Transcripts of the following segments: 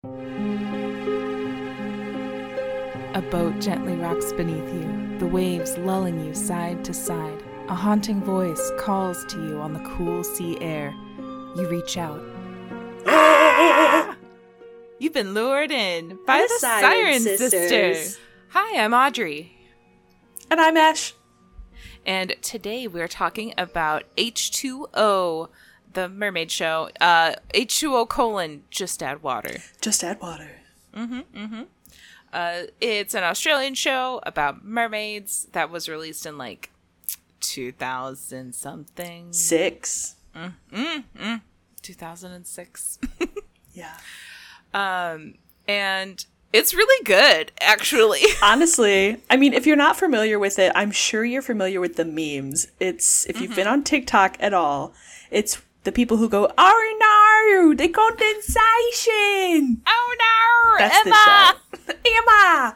A boat gently rocks beneath you, the waves lulling you side to side. A haunting voice calls to you on the cool sea air. You reach out. Ah! You've been lured in by the Siren Sisters. Hi, I'm Audrey. And I'm Ash. And today we're talking about H2O, the mermaid show. H2O : Just Add Water. Just Add Water. It's an Australian show about mermaids that was released in 2000 something. 2006. Yeah. And it's really good, actually. Honestly, I mean, if you're not familiar with it, I'm sure you're familiar with the memes. It's, if you've been on TikTok at all, it's the people who go, "Oh no, the condensation! Oh no, that's Emma! The show.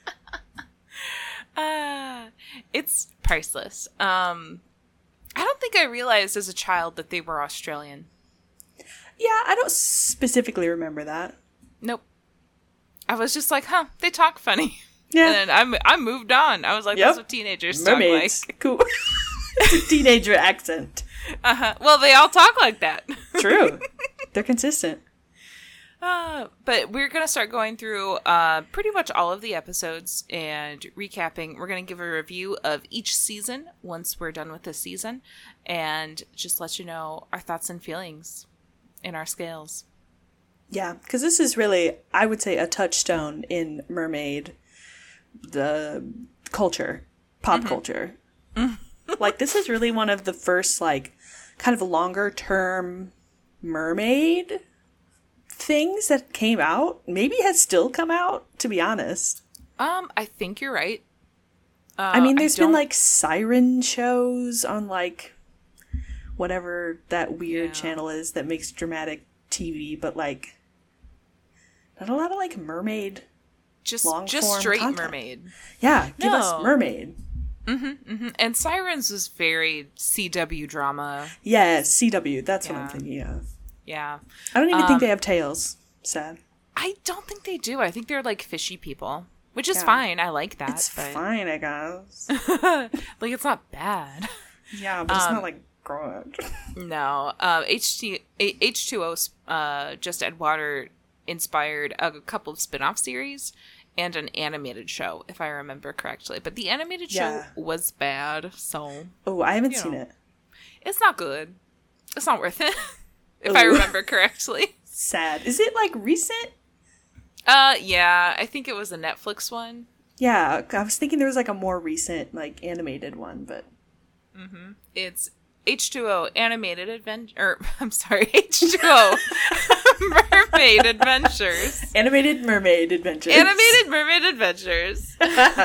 Emma! It's priceless. I don't think I realized as a child that they were Australian. Yeah, I don't specifically remember that. Nope. I was just like, they talk funny. Yeah. And then I moved on. I was like, that's what teenagers Mermaids. talk like. Cool. It's a teenager accent. Well, they all talk like that. True. They're consistent. But we're going to start going through pretty much all of the episodes and recapping. We're going to give a review of each season once we're done with this season and just let you know our thoughts and feelings in our scales. Yeah, because this is really, I would say, a touchstone in mermaid, the culture, pop culture. This is really one of the first, kind of longer term mermaid things that came out. Maybe has still come out, to be honest. I think you're right. I mean, there's been, siren shows on, whatever that weird channel is that makes dramatic TV, but, not a lot of, mermaid just long-form straight content. Mermaid. Yeah, give us mermaid. And Sirens was very CW drama. Yeah, CW. That's what I'm thinking of. Yeah. I don't even think they have tails. Sad. I don't think they do. I think they're fishy people, which is fine. I like that. It's fine, I guess. It's not bad. Yeah, but it's not good. No. H2O Just Add Water inspired a couple of spin-off series and an animated show, if I remember correctly. But the animated show was bad, so... Oh, I haven't seen it. It's not good. It's not worth it, if I remember correctly. Sad. Is it, recent? Yeah. I think it was a Netflix one. Yeah, I was thinking there was, a more recent, animated one, but... It's H2O Animated Adventure... I'm sorry, H2O Mermaid Adventures. Animated Mermaid Adventures. Animated Mermaid Adventures.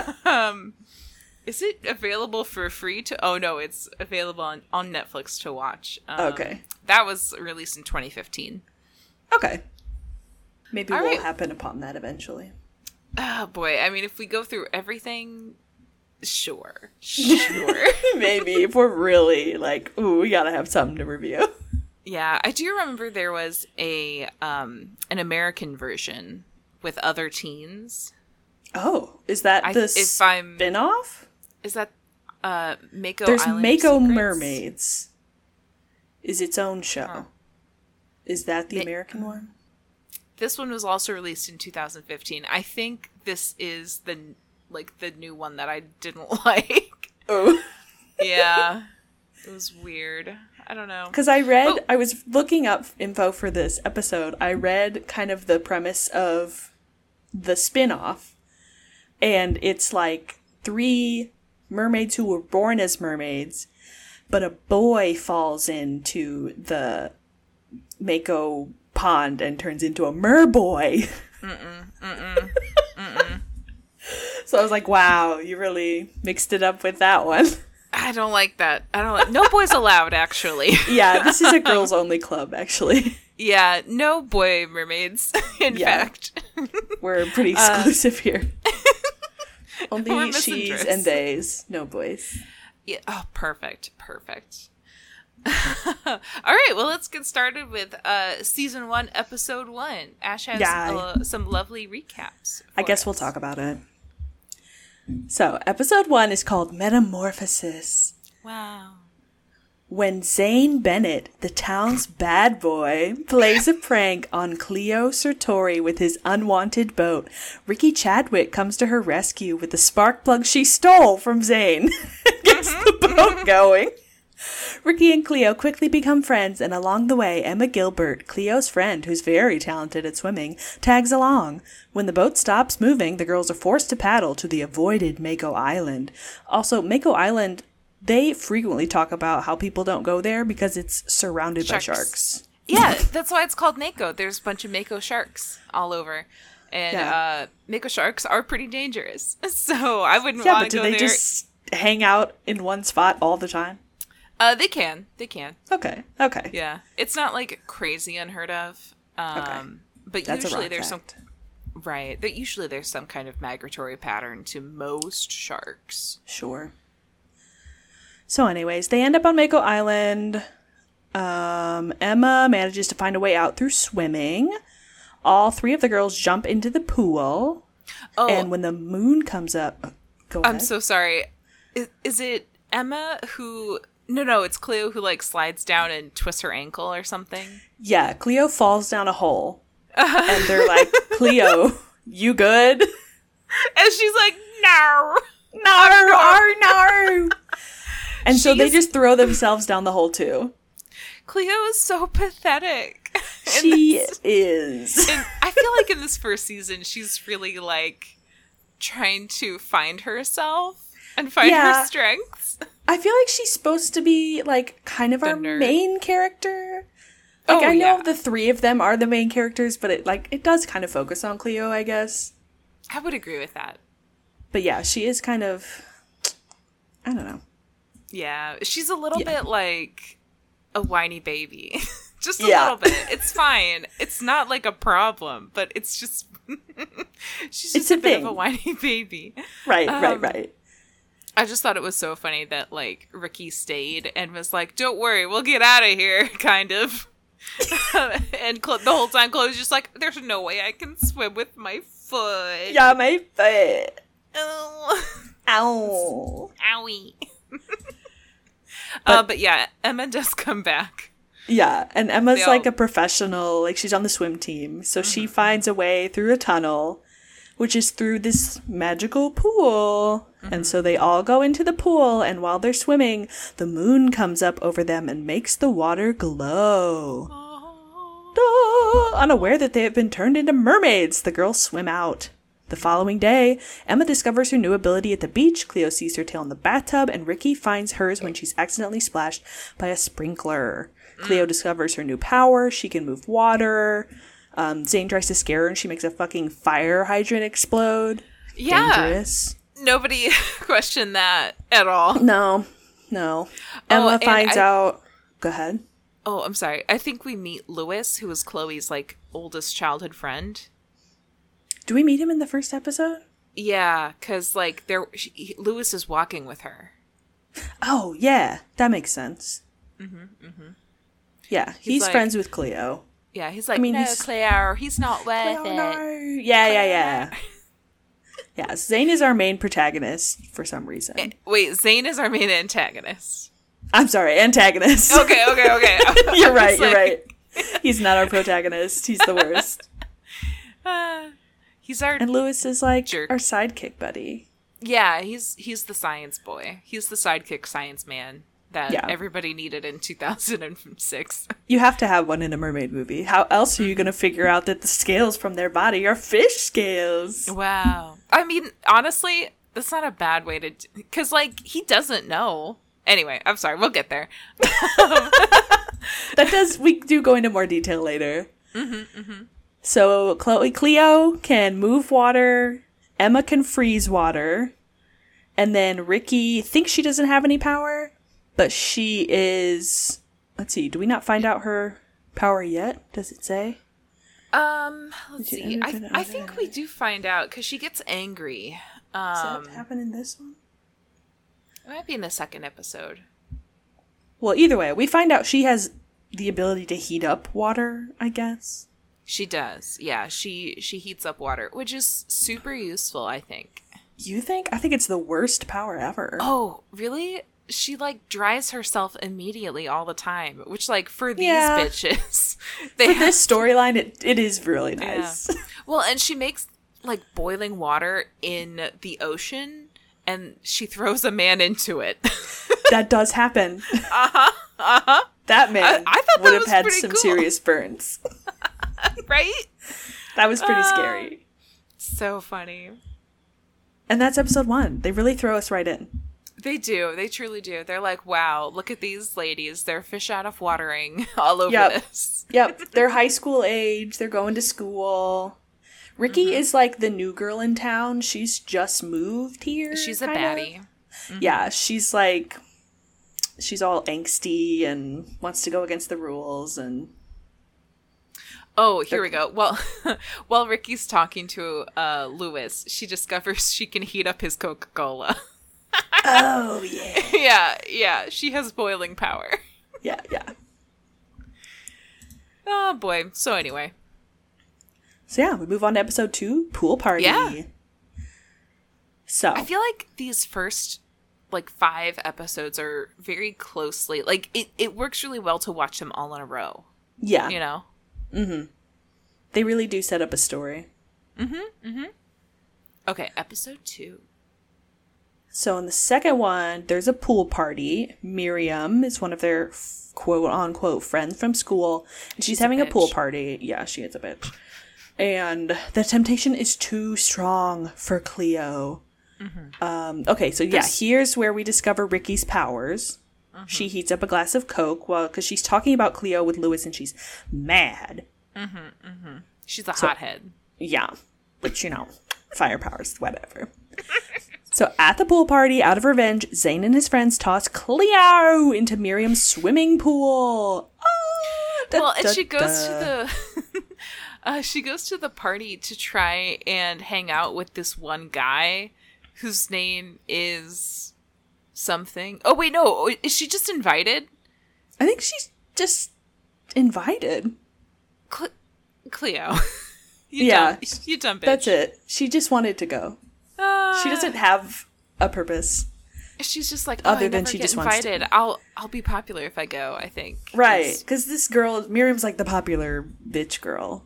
Is it available for free to... Oh, no, it's available on Netflix to watch. Okay. That was released in 2015. Okay. Maybe we'll happen upon that eventually. Oh, boy. I mean, if we go through everything... Sure. Maybe, if we're really we gotta have something to review. Yeah, I do remember there was an American version with other teens. Oh, is that spin-off? Is that Mako There's Island Mako Secrets? Mermaids. Is its own show. Oh. Is that the American one? This one was also released in 2015. I think this is the new one that I didn't like. Oh. Yeah. It was weird. I don't know. Because I was looking up info for this episode. I read kind of the premise of the spin-off. And it's 3 mermaids who were born as mermaids, but a boy falls into the Mako pond and turns into a merboy. So I was like, wow, you really mixed it up with that one. I don't like that. No boys allowed, actually. Yeah, this is a girls only club, actually. Yeah, no boy mermaids, in fact. We're pretty exclusive here. Only she's and theys, no boys. Yeah. Oh, perfect. All right, well, let's get started with season 1, episode 1. Ash has some lovely recaps. I guess we'll talk about it. So, episode 1 is called Metamorphosis. Wow. When Zane Bennett, the town's bad boy, plays a prank on Cleo Sartori with his unwanted boat, Ricky Chadwick comes to her rescue with the spark plug she stole from Zane and gets the boat going. Ricky and Cleo quickly become friends, and along the way, Emma Gilbert, Cleo's friend, who's very talented at swimming, tags along. When the boat stops moving, the girls are forced to paddle to the avoided Mako Island. Also, Mako Island, they frequently talk about how people don't go there because it's surrounded by sharks. Yeah, that's why it's called Mako. There's a bunch of Mako sharks all over. And Mako sharks are pretty dangerous. So I wouldn't want to go there. Yeah, but do they just hang out in one spot all the time? They can. Okay. Yeah. It's not, like, crazy unheard of. Okay. But that's usually there's fact. Right. But usually there's some kind of migratory pattern to most sharks. Sure. So anyways, they end up on Mako Island. Emma manages to find a way out through swimming. All 3 of the girls jump into the pool. Oh. And when the moon comes up... Go ahead. I'm so sorry. Is it Emma who... No, it's Cleo who, like, slides down and twists her ankle or something. Yeah, Cleo falls down a hole. And they're like, Cleo, you good? And she's like, no. And so they just throw themselves down the hole, too. Cleo is so pathetic. She is. And I feel like in this first season, she's really, like, trying to find herself and find her strengths. I feel like she's supposed to be, like, kind of our main character. Like, I know the 3 of them are the main characters, but it does kind of focus on Cleo, I guess. I would agree with that. But yeah, she is kind of, I don't know. Yeah, she's a little bit like a whiny baby. Just a little bit. It's fine. It's not like a problem, but it's just, she's just a bit of a whiny baby. Right. I just thought it was so funny that, like, Ricky stayed and was like, don't worry, we'll get out of here, kind of. And the whole time Chloe's just like, there's no way I can swim with my foot. Yeah, my foot. Oh. Ow. Owie. But yeah, Emma does come back. Yeah, and Emma's like a professional, like she's on the swim team. So she finds a way through a tunnel, which is through this magical pool. And so they all go into the pool, and while they're swimming, the moon comes up over them and makes the water glow. Unaware that they have been turned into mermaids, the girls swim out. The following day, Emma discovers her new ability at the beach, Cleo sees her tail in the bathtub, and Ricky finds hers when she's accidentally splashed by a sprinkler. Cleo discovers her new power, she can move water. Zane tries to scare her and she makes a fucking fire hydrant explode. Yeah. Dangerous. Nobody questioned that at all. No. Emma finds out... Go ahead. Oh, I'm sorry. I think we meet Lewis, who is Chloe's, like, oldest childhood friend. Do we meet him in the first episode? Yeah, because, like, Lewis is walking with her. Oh, yeah. That makes sense. Yeah, he's like, friends with Cleo. Yeah, he's like, no, Cleo, he's not worth it. No. Yeah. Yeah, Zane is our main protagonist for some reason. Wait, Zane is our main antagonist. I'm sorry, antagonist. Okay. You're right. He's not our protagonist. He's the worst. He's our And Lewis is like jerk. Our sidekick buddy. Yeah, he's the science boy. He's the sidekick science man that everybody needed in 2006. You have to have one in a mermaid movie. How else are you going to figure out that the scales from their body are fish scales? Wow. I mean, honestly, that's not a bad way to... Because, like, he doesn't know. Anyway, I'm sorry. We'll get there. We do go into more detail later. So, Cleo can move water. Emma can freeze water. And then Ricky thinks she doesn't have any power. But she is... Let's see. Do we not find out her power yet? Does it say? Let's see. I think we do find out because she gets angry. Does that happen in this one? It might be in the second episode. Well, either way, we find out she has the ability to heat up water, I guess. She does. Yeah, she heats up water, which is super useful, I think. You think? I think it's the worst power ever. Oh, really? She, like, dries herself immediately all the time, which, like, for these bitches... For this storyline, it is really nice. Yeah. Well, and she makes, like, boiling water in the ocean, and she throws a man into it. That does happen. Uh-huh, uh-huh. That man I thought would that have was had pretty some cool. serious burns. Right? That was pretty scary. So funny. And that's episode 1. They really throw us right in. They do. They truly do. They're like, wow, look at these ladies. They're fish out of watering all over this. Yep. They're high school age. They're going to school. Ricky is like the new girl in town. She's just moved here. She's a kinda. baddie. Yeah, she's like, she's all angsty and wants to go against the rules. And Oh, here we go. Well, while Ricky's talking to Lewis, she discovers she can heat up his Coca-Cola. oh, yeah. Yeah. She has boiling power. Yeah. Oh, boy. So anyway. So yeah, we move on to episode 2, Pool Party. Yeah. So. I feel like these first, like, 5 episodes are very closely, like, it works really well to watch them all in a row. Yeah. You know? Mm-hmm. They really do set up a story. Okay, episode 2. So in the second one, there's a pool party. Miriam is one of their quote-unquote friends from school. And she's having a pool party. Yeah, she is a bitch. And the temptation is too strong for Cleo. Okay, so yeah, here's where we discover Ricky's powers. She heats up a glass of Coke because she's talking about Cleo with Lewis and she's mad. She's a hothead. Yeah, but you know, fire powers, whatever. So at the pool party, out of revenge, Zane and his friends toss Cleo into Miriam's swimming pool. And she goes to the she goes to the party to try and hang out with this one guy whose name is something. Oh wait, no, is she just invited? I think she's just invited. Cleo. You dumb bitch. That's it. She just wanted to go. She doesn't have a purpose. She's just like, other I than never she get just wants invited. to. I'll be popular if I go, I think. Right, because this girl, Miriam's like the popular bitch girl.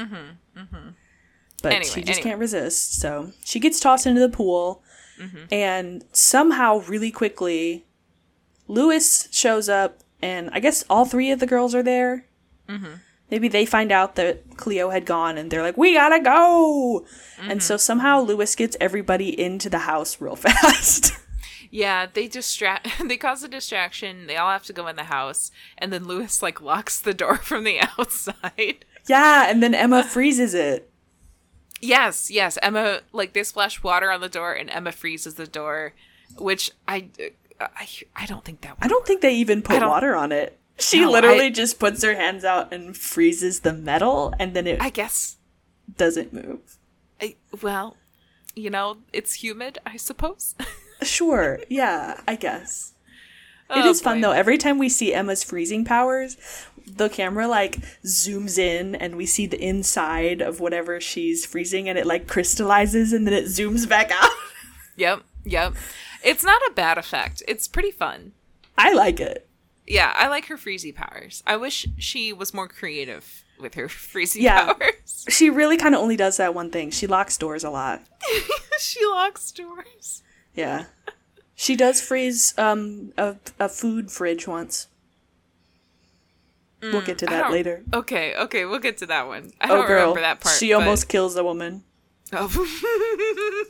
But she just can't resist, so she gets tossed into the pool, and somehow, really quickly, Lewis shows up, and I guess all 3 of the girls are there. Maybe they find out that Cleo had gone, and they're like, we gotta go! And so somehow Lewis gets everybody into the house real fast. Yeah, they cause a distraction. They all have to go in the house, and then Lewis like locks the door from the outside. Yeah, and then Emma freezes it. Yes. Emma, like, they splash water on the door, and Emma freezes the door, which I don't think that. I don't think they even put water on it. She literally just puts her hands out and freezes the metal, and then I guess doesn't move. Well, you know, it's humid, I suppose. Sure, yeah, I guess. It is fun, though. Every time we see Emma's freezing powers, the camera, like, zooms in, and we see the inside of whatever she's freezing, and it, like, crystallizes, and then it zooms back out. Yep. It's not a bad effect. It's pretty fun. I like it. Yeah, I like her freezy powers. I wish she was more creative with her freezy powers. She really kind of only does that one thing. She locks doors a lot. She locks doors. Yeah. She does freeze a food fridge once. We'll get to that later. Okay, we'll get to that one. I don't remember that part. She almost kills a woman. Oh.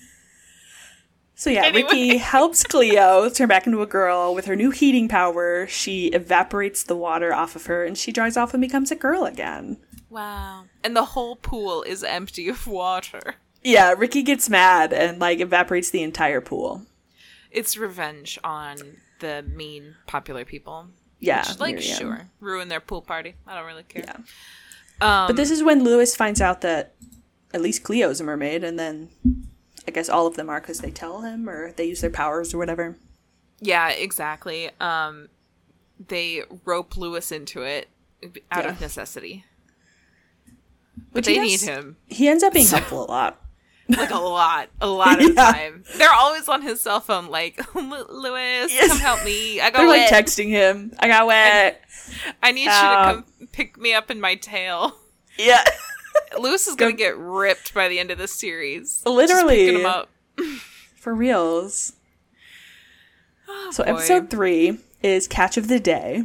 So yeah, anyway. Ricky helps Cleo turn back into a girl. With her new heating power, she evaporates the water off of her, and she dries off and becomes a girl again. Wow. And the whole pool is empty of water. Yeah, Ricky gets mad and, like, evaporates the entire pool. It's revenge on the mean, popular people. Yeah. Which, like, sure. Ruin their pool party. I don't really care. Yeah. But this is when Lewis finds out that at least Cleo's a mermaid, and then I guess all of them are because they tell him or they use their powers or whatever. Yeah, exactly. they rope Lewis into it out of necessity. But Which they need him. He ends up being helpful a lot. Like a lot of the time. They're always on his cell phone like, Lewis, come help me. I got wet. They're like texting him. I got wet. I need you to come pick me up in my tail. Yeah. Lewis is going to get ripped by the end of this series. Literally. Just picking him up. For reals. Oh, so boy. episode 3 is Catch of the Day.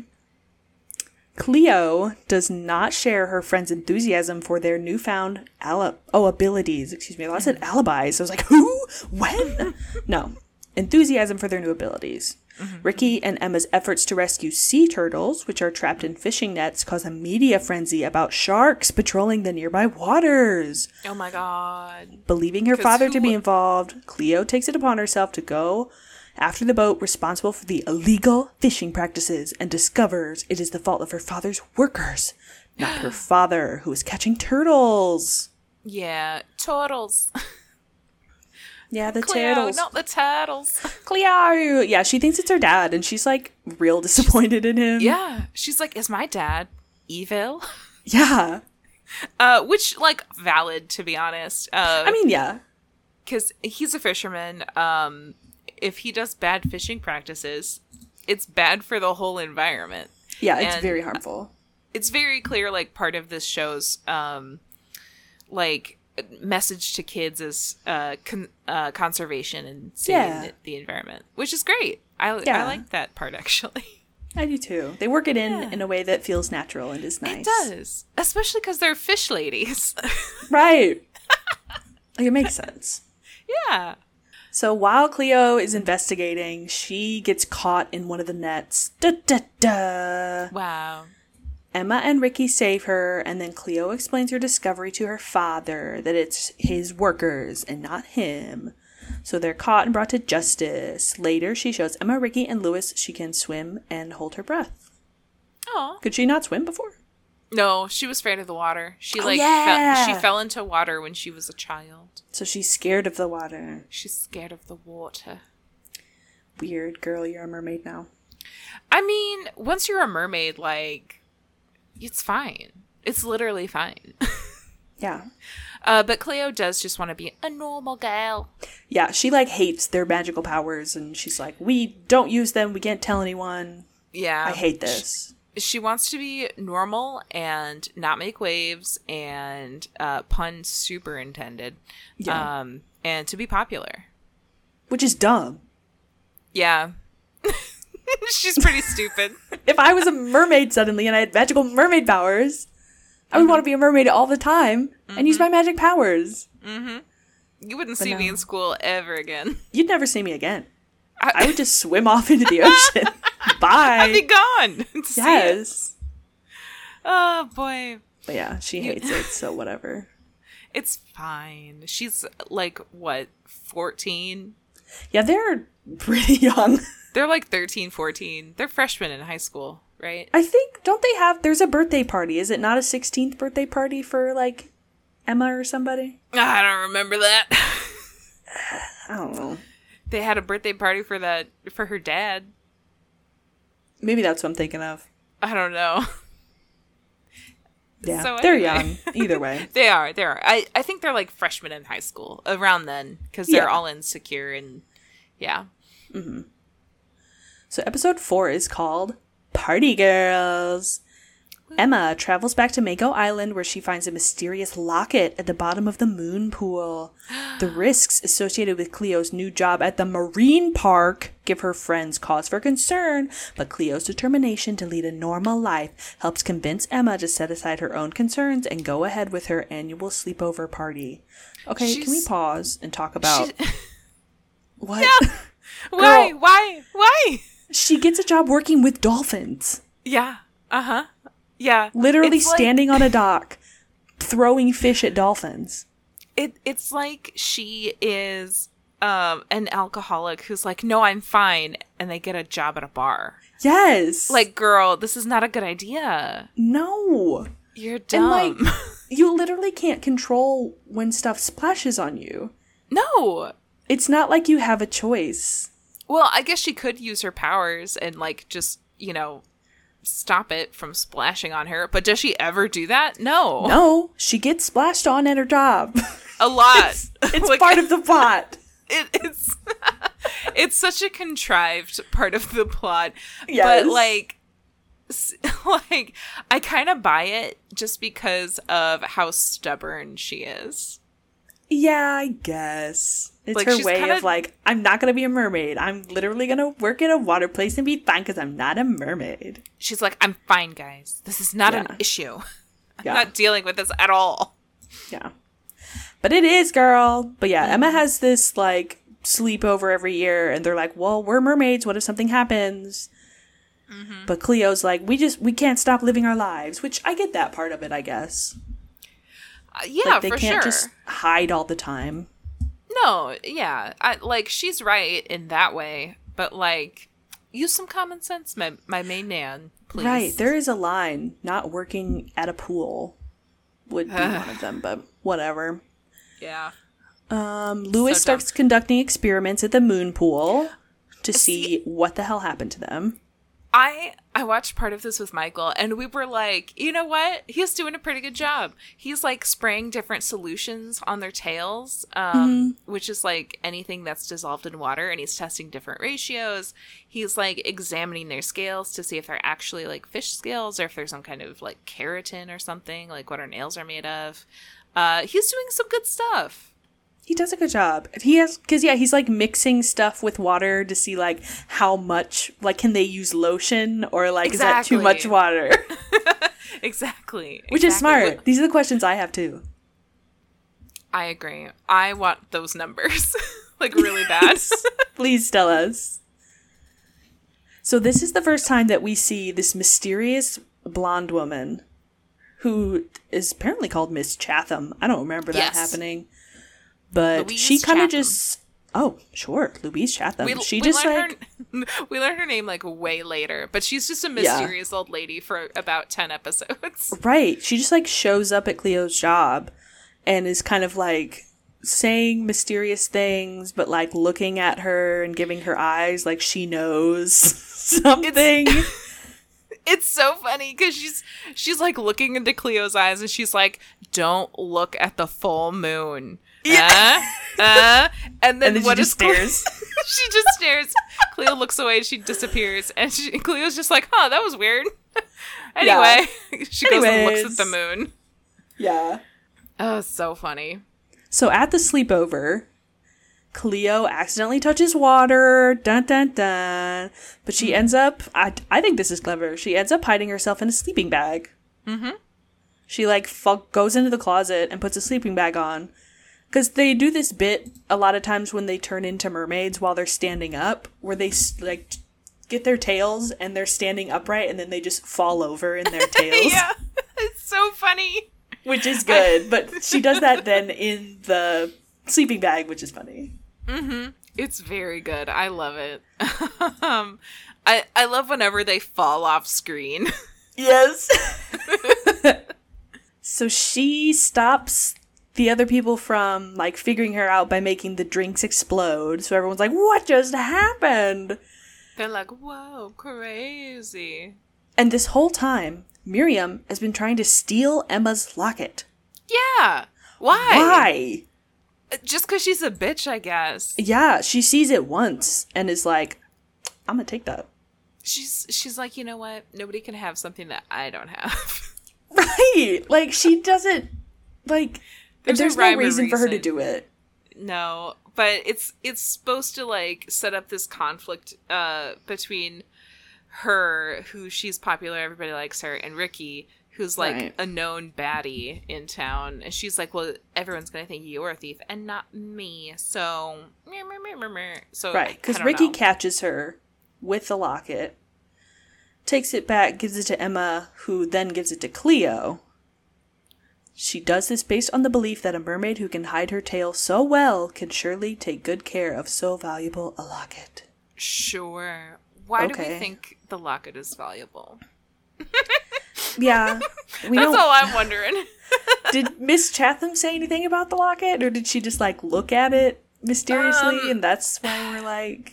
Cleo does not share her friend's enthusiasm for their newfound abilities. Excuse me. I said alibis. I was like, who? When? No. Enthusiasm for their new abilities. Mm-hmm. Ricky and Emma's efforts to rescue sea turtles, which are trapped in fishing nets, cause a media frenzy about sharks patrolling the nearby waters. Oh my god. Believing her father to be involved, Cleo takes it upon herself to go after the boat responsible for the illegal fishing practices and discovers it is the fault of her father's workers, not her father, who is catching turtles. Yeah, turtles. Yeah, the Cleo, turtles. not the turtles. Cleo! Yeah, she thinks it's her dad, and she's, like, real disappointed in him. Yeah. She's like, is my dad evil? Yeah. Which, like, valid, to be honest. I mean, yeah. Because he's a fisherman. If he does bad fishing practices, it's bad for the whole environment. Yeah, it's very harmful. It's very clear, like, part of this show's, like, message to kids is conservation and saving the environment, which is great. I like that part, actually. I do, too. They work it in a way that feels natural and is nice. It does. Especially because they're fish ladies. Right. Like, it makes sense. Yeah. So while Cleo is investigating, she gets caught in one of the nets. Da, da, da. Wow. Emma and Ricky save her, and then Cleo explains her discovery to her father, that it's his workers and not him. So they're caught and brought to justice. Later, she shows Emma, Ricky, and Lewis she can swim and hold her breath. Oh. Could she not swim before? No, she was afraid of the water. She she fell into water when she was a child. So she's scared of the water. She's scared of the water. Weird girl, you're a mermaid now. I mean, once you're a mermaid, like, it's fine. It's literally fine. Yeah. But Cleo does just want to be a normal gal. Yeah, she, like, hates their magical powers, and she's like, we don't use them, we can't tell anyone. Yeah. I hate this. She wants to be normal and not make waves and pun superintended. Yeah. And to be popular. Which is dumb. Yeah. She's pretty stupid. If I was a mermaid suddenly and I had magical mermaid powers, I would want to be a mermaid all the time and use my magic powers. Mm-hmm. You wouldn't see me in school ever again. You'd never see me again. I would just swim off into the ocean. Bye. I'd be gone. Yes. Oh, boy. But yeah, she hates it, so whatever. It's fine. She's like, what, 14? Yeah, they're pretty young. They're like 13, 14. They're freshmen in high school, right? I think, there's a birthday party. Is it not a 16th birthday party for, like, Emma or somebody? I don't remember that. I don't know. They had a birthday party for her dad. Maybe that's what I'm thinking of. I don't know. Yeah, so they're anyway. young. Either way. They are. I think they're like freshmen in high school around then because they're all insecure and yeah. Mm-hmm. So episode 4 is called Party Girls. Emma travels back to Mako Island where she finds a mysterious locket at the bottom of the moon pool. The risks associated with Cleo's new job at the marine park give her friends cause for concern, but Cleo's determination to lead a normal life helps convince Emma to set aside her own concerns and go ahead with her annual sleepover party. Okay, can we pause and talk about... What? Yeah. Why? She gets a job working with dolphins. Yeah. Uh-huh. Yeah. Literally standing on a dock, throwing fish at dolphins. It's like she is an alcoholic who's like, no, I'm fine. And they get a job at a bar. Yes. Like, girl, this is not a good idea. No. You're dumb. And, like, you literally can't control when stuff splashes on you. No. It's not like you have a choice. Well, I guess she could use her powers and, like, just, stop it from splashing on her. But does she ever do that? No. No, she gets splashed on at her job. A lot. It's Like, part of the plot. It's it's such a contrived part of the plot. Yes. But like I kind of buy it just because of how stubborn she is. Yeah, I guess. It's Like, her she's way kinda- of like, I'm not going to be a mermaid. I'm literally going to work in a water place and be fine because I'm not a mermaid. She's like, I'm fine, guys. This is not an Yeah. issue. I'm Yeah. not dealing with this at all. Yeah. But it is, girl. But yeah, Emma has this like sleepover every year and they're like, well, we're mermaids. What if something happens? But Cleo's like, we can't stop living our lives, which I get that part of it, I guess. Yeah, Like, they for can't sure. just hide all the time. No, yeah. Like, she's right in that way. But, like, use some common sense, my main man, please. Right. There is a line. Not working at a pool would be one of them, but whatever. Yeah. Lewis So dumb. starts conducting experiments at the moon pool to see what the hell happened to them. I watched part of this with Michael, and we were like, you know what? He's doing a pretty good job. He's, like, spraying different solutions on their tails, which is, like, anything that's dissolved in water, and he's testing different ratios. He's, like, examining their scales to see if they're actually, like, fish scales, or if there's some kind of, like, keratin or something, like what our nails are made of. He's doing some good stuff. He does a good job. He's like mixing stuff with water to see like how much, like, can they use lotion or like is that too much Exactly. water? Exactly. Which is Exactly. smart. These are the questions I have too. I agree. I want those numbers, like, really bad. Please tell us. So this is the first time that we see this mysterious blonde woman who is apparently called Miss Chatham. I don't remember that Yes. happening. But Louise she kind of Chatham. just... Oh, sure. Louise Chatham. We learned we learned her name like way later, but she's just a mysterious old lady for about 10 episodes. Right. She just like shows up at Cleo's job and is kind of like saying mysterious things, but like looking at her and giving her eyes like she knows something. It's so funny because she's like looking into Cleo's eyes and she's like, "Don't look at the full moon." And then what just is Cleo? stares. She just stares. Cleo looks away. She disappears, and Cleo's just like, "Huh, that was weird." Anyway, she goes and looks at the moon. Yeah. Oh, so funny. So at the sleepover, Cleo accidentally touches water, dun dun dun. But she ends up, I think this is clever, she ends up hiding herself in a sleeping bag. Mm-hmm. She like goes into the closet and puts a sleeping bag on. Because they do this bit a lot of times when they turn into mermaids while they're standing up, where they like get their tails and they're standing upright and then they just fall over in their tails. Yeah, it's so funny. Which is good, but she does that then in the sleeping bag, which is funny. Mm-hmm. It's very good. I love it. I love whenever they fall off screen. Yes. So she stops the other people from like figuring her out by making the drinks explode. So everyone's like, what just happened? They're like, whoa, crazy. And this whole time, Miriam has been trying to steal Emma's locket. Yeah. Why? Why? Just because she's a bitch, I guess. Yeah, she sees it once and is like, I'm gonna take that. She's like, you know what? Nobody can have something that I don't have. Right! Like, she doesn't, like, there's no no rhyme or reason for her to reason. do it. No, but it's supposed to like set up this conflict between her, who she's popular, everybody likes her, and Ricky, who's like Right. a known baddie in town, and she's like, well, everyone's gonna think you're a thief and not me, so Right, because I don't Ricky know. catches her with the locket, takes it back, gives it to Emma, who then gives it to Cleo. She does this based on the belief that a mermaid who can hide her tail so well can surely take good care of so valuable a locket. Sure. Why do we Okay. think the locket is valuable? Yeah, we That's don't. all I'm wondering. Did Miss Chatham say anything about the locket, or did she just like look at it mysteriously, and that's why we're like,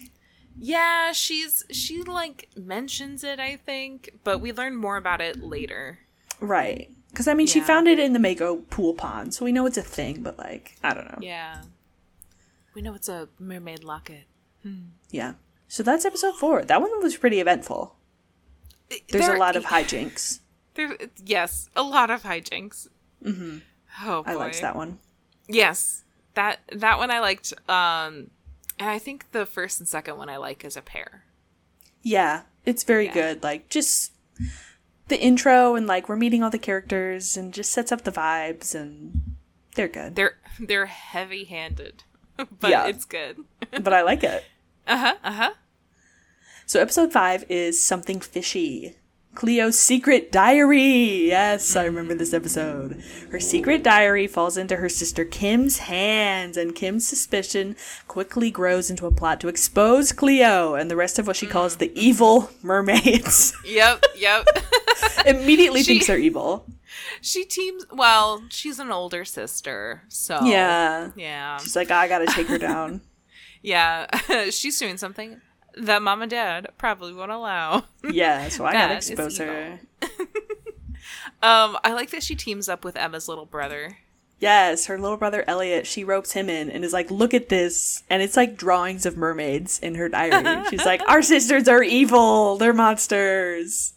Yeah, she like mentions it, I think, but we learn more about it later. Right. Because, I mean, she found it in the Mako pool pond, so we know it's a thing, but, like, I don't know. Yeah. We know it's a mermaid locket. Yeah. So that's episode 4. That one was pretty eventful. There's a lot of hijinks. Yes, a lot of hijinks. Mm-hmm. Oh, boy. I liked that one. Yes. That one I liked. And I think the first and second one I like as a pair. Yeah. It's very good. Like, just the intro and, like, we're meeting all the characters and just sets up the vibes, and they're good. They're heavy-handed, but it's good. But I like it. Uh-huh, uh-huh. So episode 5 is Something Fishy. Cleo's secret diary. Yes, I remember this episode. Her secret diary falls into her sister Kim's hands, and Kim's suspicion quickly grows into a plot to expose Cleo and the rest of what she calls the evil mermaids. Yep. Immediately thinks they're evil. She's an older sister, so... Yeah. She's like, I gotta take her down. Yeah, she's doing something that mom and dad probably won't allow. Yeah, so I gotta expose her. I like that she teams up with Emma's little brother. Yes, her little brother Elliot, she ropes him in and is like, look at this. And it's like drawings of mermaids in her diary. She's like, our sisters are evil. They're monsters.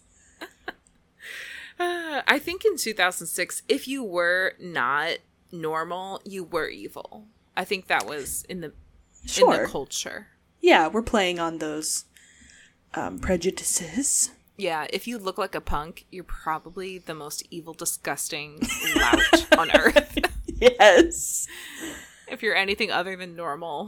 I think in 2006, if you were not normal, you were evil. I think that was in the culture. Yeah, we're playing on those prejudices. Yeah, if you look like a punk, you're probably the most evil, disgusting lout on earth. Yes. If you're anything other than normal.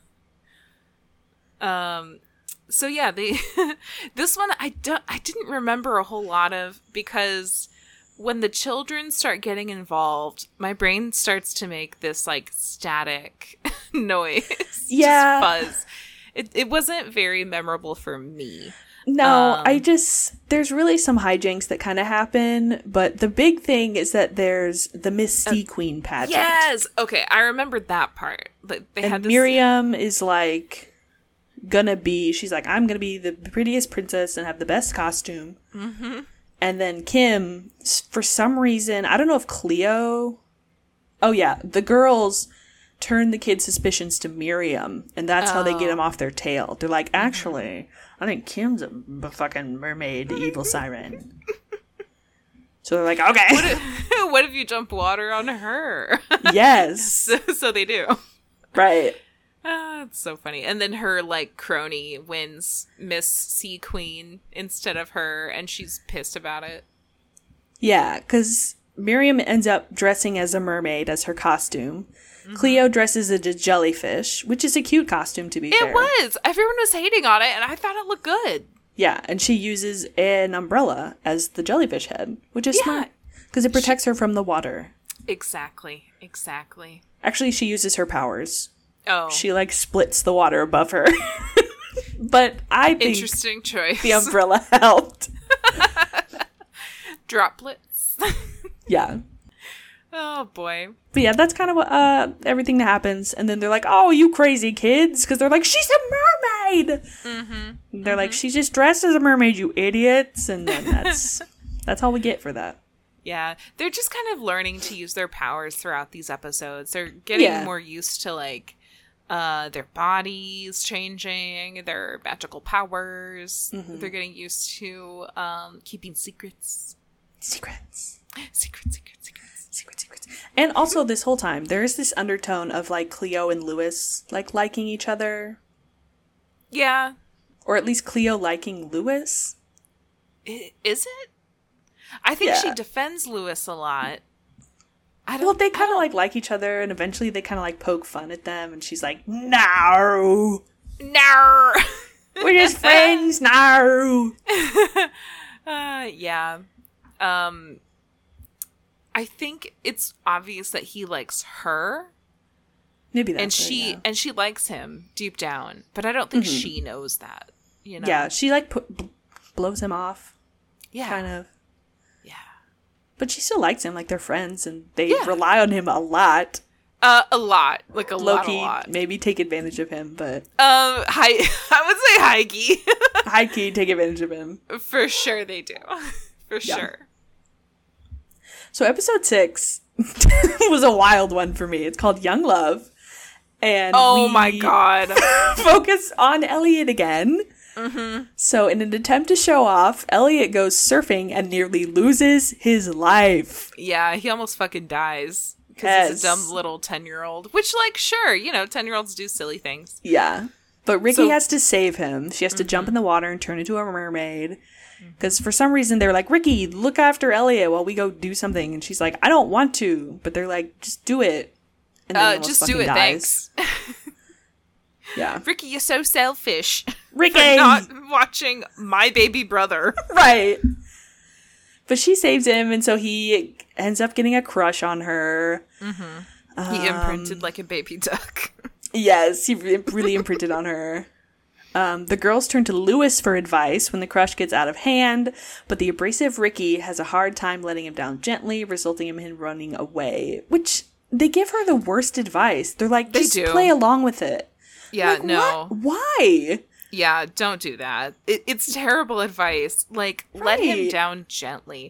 So yeah, this one I didn't remember a whole lot of, because when the children start getting involved, my brain starts to make this like static noise. Yeah. Just fuzz. It wasn't very memorable for me. No, there's really some hijinks that kind of happen, but the big thing is that there's the Miss Sea Queen pageant. Yes! Okay, I remembered that part. And Miriam is like she's like, I'm gonna be the prettiest princess and have the best costume. Mm-hmm. And then Kim, for some reason, I don't know if Cleo... Oh yeah, the girls turn the kids' suspicions to Miriam, and that's how they get them off their tail. They're like, actually, I think Kim's a fucking mermaid evil siren. So they're like, okay. What if you jump water on her? Yes. So they do. Right. It's so funny. And then her, like, crony wins Miss Sea Queen instead of her, and she's pissed about it. Yeah, because Miriam ends up dressing as a mermaid as her costume. Mm-hmm. Cleo dresses as a jellyfish, which is a cute costume, to be fair. It was! Everyone was hating on it, and I thought it looked good. Yeah, and she uses an umbrella as the jellyfish head, which is smart, because it protects her from the water. Exactly. Actually, she uses her powers. Oh. She, like, splits the water above her. But I think interesting choice. The umbrella helped. Droplets. Yeah. Oh, boy. But yeah, that's kind of what, everything that happens. And then they're like, oh, you crazy kids. Because they're like, she's a mermaid. Mm-hmm. They're like, she's just dressed as a mermaid, you idiots. And then that's all we get for that. Yeah, they're just kind of learning to use their powers throughout these episodes. They're getting more used to, like, their bodies changing, their magical powers. Mm-hmm. They're getting used to keeping secrets. Secrets. And also, this whole time, there is this undertone of, like, Cleo and Lewis, like, liking each other. Yeah. Or at least Cleo liking Lewis. Is it? I think she defends Lewis a lot. They kind of like each other, and eventually they kind of like poke fun at them, and she's like, no, we're just friends now. Yeah. I think it's obvious that he likes her. Maybe that's and she likes him deep down, but I don't think she knows that. You know? Yeah, she like blows him off. Yeah, kind of. Yeah, but she still likes him. Like they're friends, and they rely on him a lot. A lot. Like a Loki, lot. maybe take advantage of him, but I would say high key. high key, take advantage of him. For sure they do. For sure. So episode 6 was a wild one for me. It's called Young Love. And oh my god. focus on Elliot again. Mm-hmm. So in an attempt to show off, Elliot goes surfing and nearly loses his life. Yeah, he almost fucking dies. Because he's a dumb little 10-year-old. Which, like, sure, 10-year-olds do silly things. Yeah. But Ricky has to save him. She has to jump in the water and turn into a mermaid. Because for some reason, they're like, Ricky, look after Elliot while we go do something. And she's like, I don't want to. But they're like, just do it. And then just do it, dies. thanks. Yeah. Ricky, you're so selfish. Ricky! For not watching my baby brother. Right. But she saves him, and so he ends up getting a crush on her. Mm-hmm. He imprinted like a baby duck. Yes, he really imprinted on her. The girls turn to Lewis for advice when the crush gets out of hand, but the abrasive Ricky has a hard time letting him down gently, resulting in him running away. Which, they give her the worst advice. They're like, just play along with it. Yeah, like, no. What? Why? Yeah, don't do that. It's terrible advice. Like, let him down gently.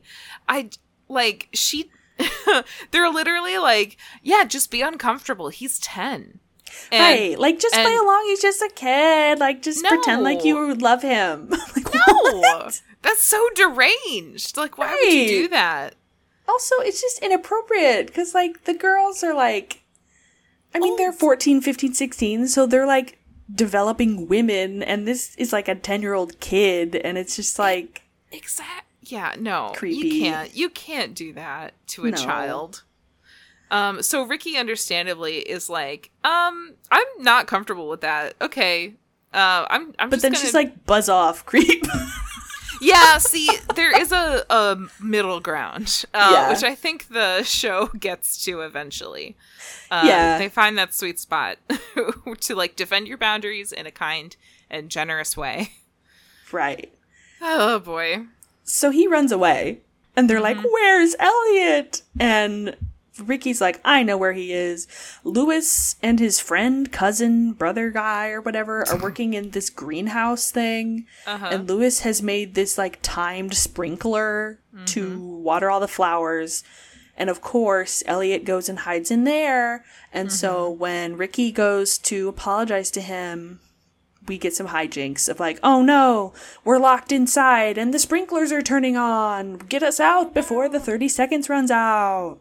They're literally like, yeah, just be uncomfortable. He's 10. Right. Like, just play along. He's just a kid. Like, just pretend like you love him. Like, no. What? That's so deranged. Like, why would you do that? Also, it's just inappropriate. Because, like, the girls are like, I mean, they're 14, 15, 16. So they're like developing women. And this is like a 10-year-old kid. And it's just like. Yeah, no. Creepy. You can't do that to a child. So Ricky understandably is like, I'm not comfortable with that. Okay. I'm But then she's like, buzz off, creep. Yeah, see, there is a middle ground, which I think the show gets to eventually. They find that sweet spot to like defend your boundaries in a kind and generous way. Right. Oh boy. So he runs away, and they're like, "Where's Elliot?" And Ricky's like, I know where he is. Lewis and his friend, cousin, brother guy, or whatever, are working in this greenhouse thing. And Lewis has made this, like, timed sprinkler to water all the flowers. And, of course, Elliot goes and hides in there. And so when Ricky goes to apologize to him, we get some hijinks of like, oh no, we're locked inside and the sprinklers are turning on. Get us out before the 30 seconds runs out.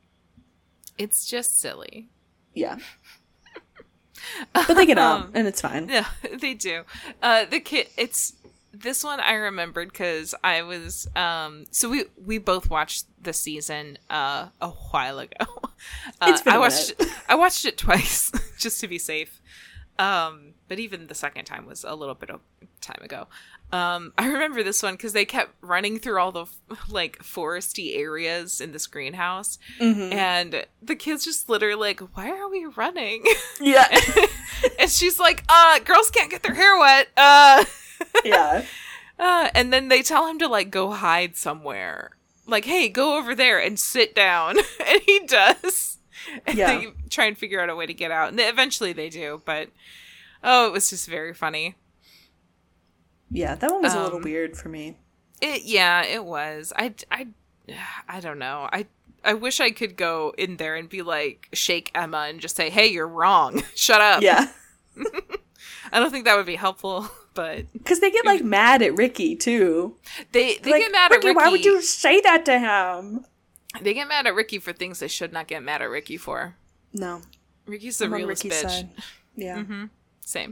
It's just silly. Yeah. But they get out, and it's fine. Yeah, they do. The kid, this one I remembered because I was, so we both watched the season a while ago. It's been I watched it twice, just to be safe. But even the second time was a little bit of time ago. I remember this one because they kept running through all the like foresty areas in this greenhouse, and the kids just literally like, "Why are we running?" Yeah, and she's like, "Girls can't get their hair wet." Yeah, and then they tell him to like go hide somewhere. Like, hey, go over there and sit down, and he does. And they try and figure out a way to get out, and eventually they do. But it was just very funny. Yeah, that one was a little weird for me. It was. I don't know. I wish I could go in there and be like, shake Emma and just say, hey, you're wrong. Shut up. Yeah. I don't think that would be helpful, but... Because they get, like, mad at Ricky, too. They like, get mad at Ricky. Why would you say that to him? They get mad at Ricky for things they should not get mad at Ricky for. No. Ricky's the realest bitch. Side. Yeah. Same.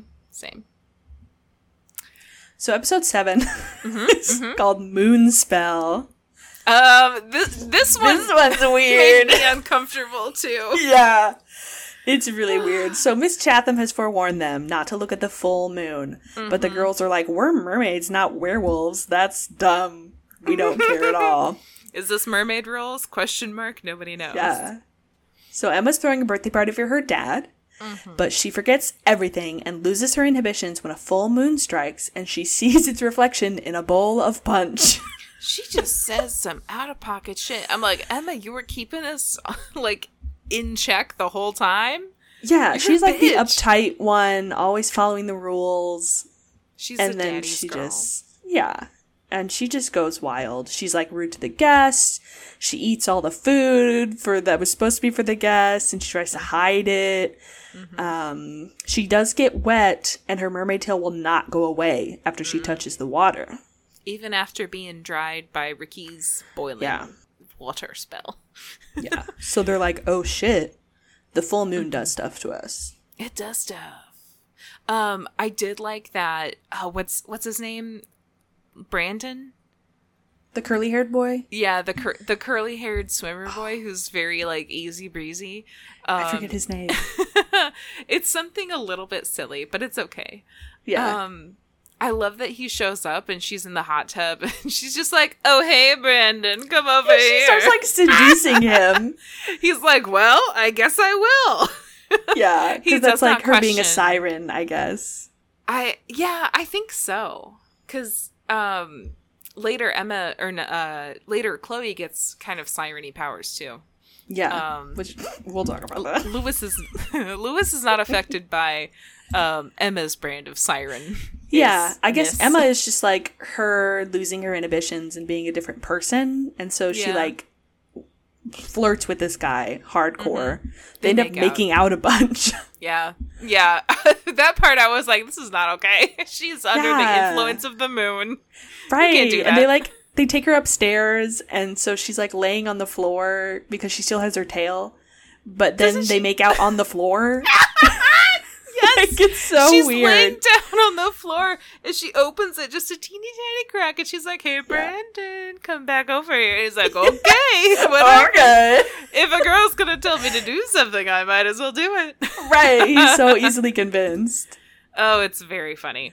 So episode 7 is called Moonspell. This one's weird. Made me uncomfortable too. Yeah. It's really weird. So Miss Chatham has forewarned them not to look at the full moon. But the girls are like, we're mermaids, not werewolves. That's dumb. We don't care at all. Is this mermaid rules? Question mark. Nobody knows. Yeah. So Emma's throwing a birthday party for her dad. But she forgets everything and loses her inhibitions when a full moon strikes and she sees its reflection in a bowl of punch. She just says some out-of-pocket shit. I'm like, Emma, you were keeping us, like, in check the whole time. Yeah, You're she's a like the bitch. uptight one, always following the rules. She's And a then daddy's she girl. just, yeah. And she just goes wild. She's like rude to the guests. She eats all the food that was supposed to be for the guests, and she tries to hide it. She does get wet, and her mermaid tail will not go away after she touches the water. Even after being dried by Ricky's boiling Yeah. water spell. Yeah. So they're like, oh shit, the full moon does stuff to us. It does stuff. I did like that. What's his name? Brandon? The curly-haired boy? Yeah, the curly-haired swimmer boy who's very, like, easy breezy. I forget his name. It's something a little bit silly, but it's okay. Yeah. I love that he shows up and she's in the hot tub and she's just like, "Oh, hey, Brandon, come over She here." starts like seducing him. He's like, "Well, I guess I will." Yeah, He because that's does not like her being a question. siren, I guess. I think so. Because later later Chloe gets kind of siren-y powers too. Yeah, which we'll talk about that. Lewis is not affected by Emma's brand of siren. Yeah, I guess Emma is just like her losing her inhibitions and being a different person, and so she Yeah. like flirts with this guy hardcore. They They end up make out. making out a bunch. Yeah. That part I was like, this is not okay. She's under the Yeah. influence of the moon. Right. can't do And that. they take her upstairs, and so she's like laying on the floor because she still has her tail. But then they make out on the floor. Yes. Like, it's so She's weird. laying down on the floor and she opens it just a teeny tiny crack and she's like, "Hey, Brandon, come back over here." And he's like, "Okay, whatever. Okay. If a girl's gonna tell me to do something, I might as well do it." Right. He's so easily convinced. Oh, it's very funny.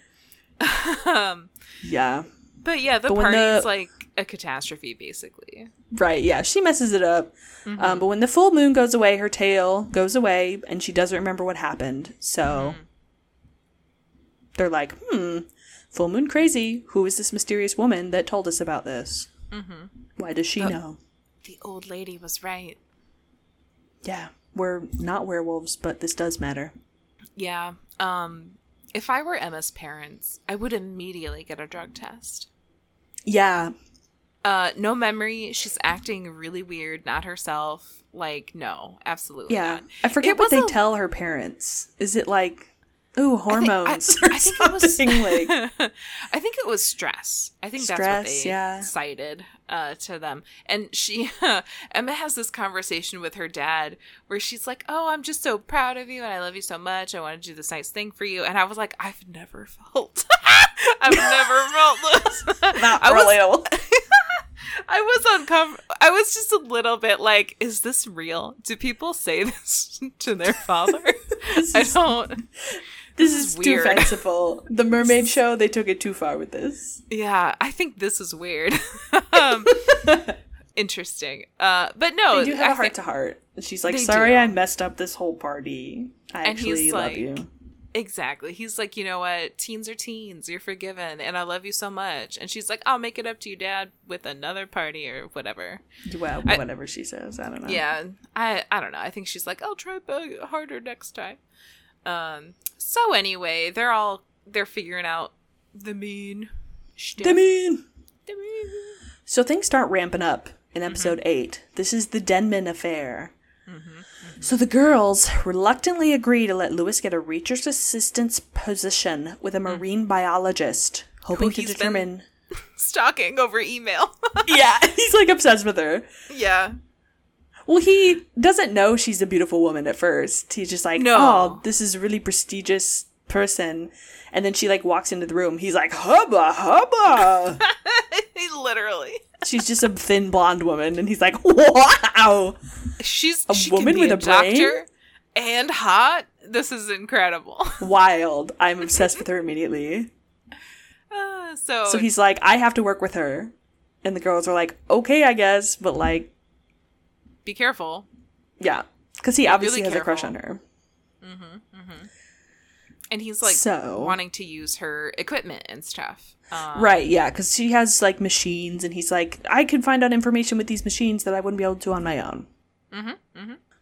Yeah. But yeah, the But when party's like a catastrophe, basically. Right, yeah, she messes it up. Mm-hmm. But when the full moon goes away, her tail goes away, and she doesn't remember what happened. So they're like, full moon crazy. Who is this mysterious woman that told us about this? Why does she know? The old lady was right. Yeah, we're not werewolves, but this does matter. Yeah. If I were Emma's parents, I would immediately get a drug test. Yeah, No memory. She's acting really weird, not herself. Like, no, absolutely yeah. not. I forget It what was they tell her parents. Is it like, ooh, hormones or I think it was- something like? I think it was stress. I think that's Stress, what they yeah. cited to them. And she, Emma has this conversation with her dad where she's like, "Oh, I'm just so proud of you and I love you so much. I want to do this nice thing for you." And I was like, I've never felt this. Not I was- relatable. I was uncomfortable. I was just a little bit like, is this real? Do people say this to their father? I don't. This is is too weird. fanciful. The Mermaid Show, they took it too far with this. Yeah, I think this is weird. Interesting. But no, They do have I a heart to heart. She's like, They sorry do. I messed up this whole party. I And he's actually love like- you. Exactly. He's like, "You know what? Teens are teens. You're forgiven, and I love you so much." And she's like, "I'll make it up to you, Dad, with another party or whatever." Well, I- whatever she says. I don't know. Yeah, I don't know. I think she's like, "I'll try harder next time." So anyway, they're figuring out the mean stuff. I mean. The mean. So things start ramping up in episode 8. This is the Denman affair. So the girls reluctantly agree to let Lewis get a research assistant's position with a marine biologist, hoping to he's been- determine... Stalking over email. Yeah, he's like obsessed with her. Yeah. Well, he doesn't know she's a beautiful woman at first. He's just like, No. oh, this is a really prestigious person. And then she like walks into the room. He's like, hubba, hubba. Literally. She's just a thin blonde woman. And he's like, wow. She woman can be with a a brain? doctor and hot. This is incredible. Wild. I'm obsessed with her immediately. So he's like, I have to work with her. And the girls are like, okay, I guess. But like, be careful. yeah. Because he obviously really has a crush careful. on her. And he's like So- wanting to use her equipment and stuff. Right, yeah, because she has, like, machines, and he's like, I can find out information with these machines that I wouldn't be able to on my own.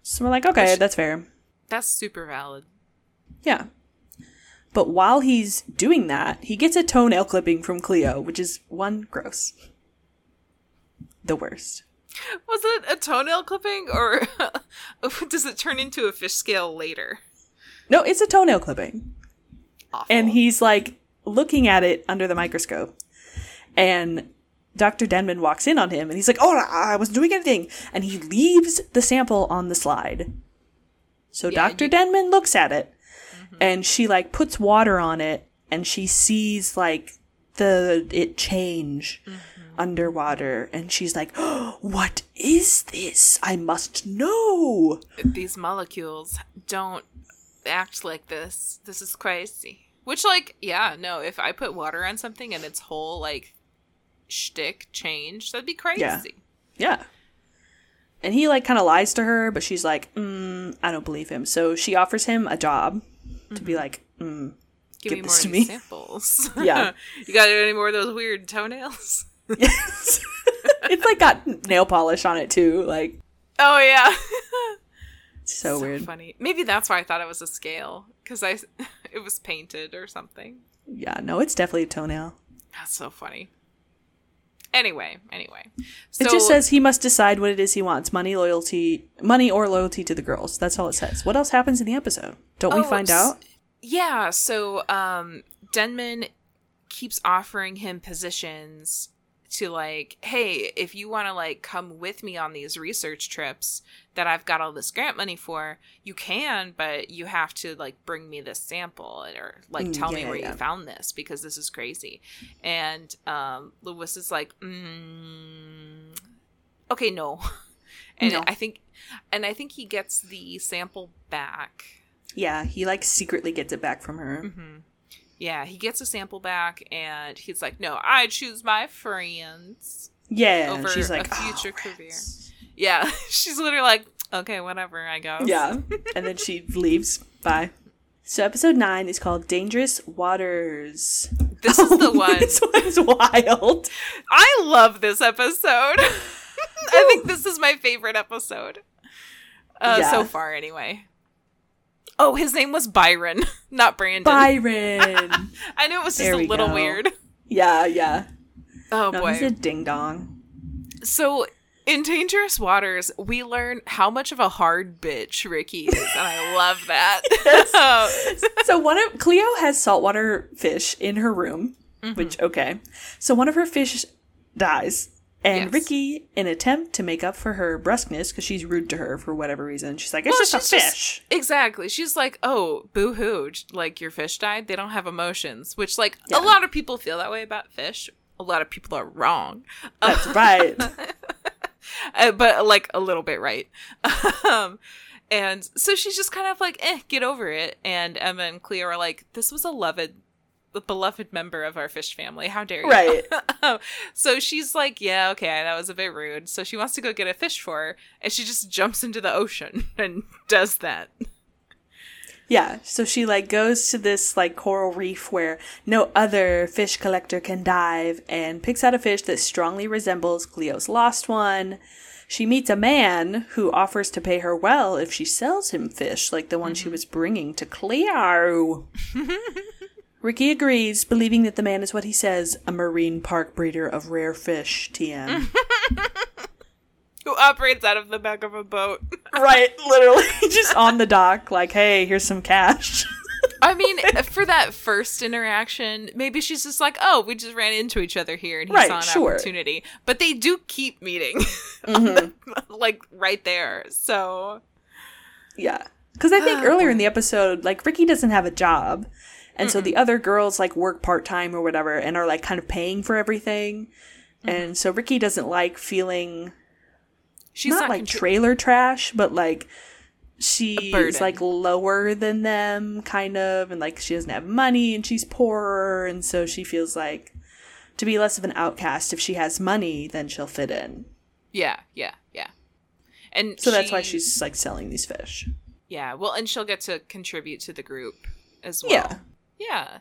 So we're like, okay, that's fair. That's super valid. Yeah. But while he's doing that, he gets a toenail clipping from Cleo, which is one, gross. The worst. Was it a toenail clipping, or does it turn into a fish scale later? No, it's a toenail clipping. Awful. And he's like looking at it under the microscope. And Dr. Denman walks in on him and he's like, oh, I wasn't doing anything. And he leaves the sample on the slide. So Yeah, Dr. Denman looks at it and she like puts water on it and she sees like it change underwater. And she's like, oh, what is this? I must know. These molecules don't act like this. This is crazy. Which, like, yeah, no, if I put water on something and its whole, like, shtick changed, that'd be crazy. Yeah. And he, like, kind of lies to her, but she's like, I don't believe him. So she offers him a job to be like, Give me this more to of me. these samples. Yeah. You got any more of those weird toenails? Yes. It's, like, got nail polish on it, too. Like, Oh, yeah. so weird. Funny. Maybe that's why I thought it was a scale, because it was painted or something. Yeah, no, it's definitely a toenail. That's so funny. Anyway. So, It just says he must decide what it is he wants. Money or loyalty to the girls. That's all it says. What else happens in the episode? Don't we find out? Yeah, so Denman keeps offering him positions to, like, hey, if you want to, like, come with me on these research trips that I've got all this grant money for, you can, but you have to, like, bring me this sample or, like, tell me where you found this, because this is crazy. And Lewis is like, okay, no. And No. I think he gets the sample back. Yeah, he, like, secretly gets it back from her. Yeah, he gets a sample back, and he's like, no, I choose my friends Yeah, over and she's like, a future oh, career. Yeah, she's literally like, okay, whatever, I guess. Yeah, and then she leaves. Bye. So episode 9 is called Dangerous Waters. This is the one. This one's wild. I love this episode. I think this is my favorite episode. So far, anyway. Oh, his name was Byron, not Brandon. Byron. I knew it was just There a we little go. weird. Yeah. Oh, No, boy. he's a ding-dong. So, in Dangerous Waters, we learn how much of a hard bitch Ricky is, and I love that. So Cleo has saltwater fish in her room, which, okay. So one of her fish dies. And Yes. Ricky, in an attempt to make up for her brusqueness, because she's rude to her for whatever reason, she's like, it's just a fish. Exactly. She's like, oh, boo-hoo. Like, your fish died? They don't have emotions. Which, like, a lot of people feel that way about fish. A lot of people are wrong. That's right. But, like, a little bit right. And so she's just kind of like, get over it. And Emma and Cleo are like, this was the beloved member of our fish family. How dare you? Right. So she's like, yeah, okay, that was a bit rude. So she wants to go get a fish for her, and she just jumps into the ocean and does that. Yeah, so she, like, goes to this, like, coral reef where no other fish collector can dive and picks out a fish that strongly resembles Cleo's lost one. She meets a man who offers to pay her well if she sells him fish, like the one she was bringing to Cleo. Ricky agrees, believing that the man is what he says, a marine park breeder of rare fish, TM. Who operates out of the back of a boat. Right, literally. Just on the dock, like, hey, here's some cash. I mean, for that first interaction, maybe she's just like, oh, we just ran into each other here and he saw an opportunity. But they do keep meeting. Like, right there. So. Yeah. Because I think earlier in the episode, like, Ricky doesn't have a job. And so the other girls, like, work part-time or whatever and are, like, kind of paying for everything. And so Ricky doesn't like feeling... She's not like trailer trash, but, like, she's, like, lower than them, kind of. And, like, she doesn't have money and she's poorer. And so she feels like to be less of an outcast, if she has money, then she'll fit in. Yeah. And so that's why she's, like, selling these fish. Yeah, well, and she'll get to contribute to the group as well. Yeah.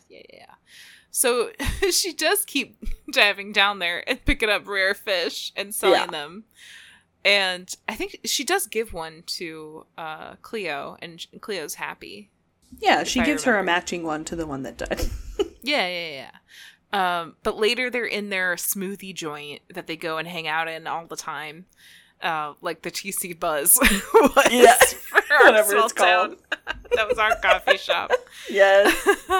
So she does keep diving down there and picking up rare fish and selling them. And I think she does give one to Cleo, and Cleo's happy. Yeah, she gives her a matching one to the one that died. Yeah. But later they're in their smoothie joint that they go and hang out in all the time. Like the TC Buzz was for our small town. That was our coffee shop. Yes.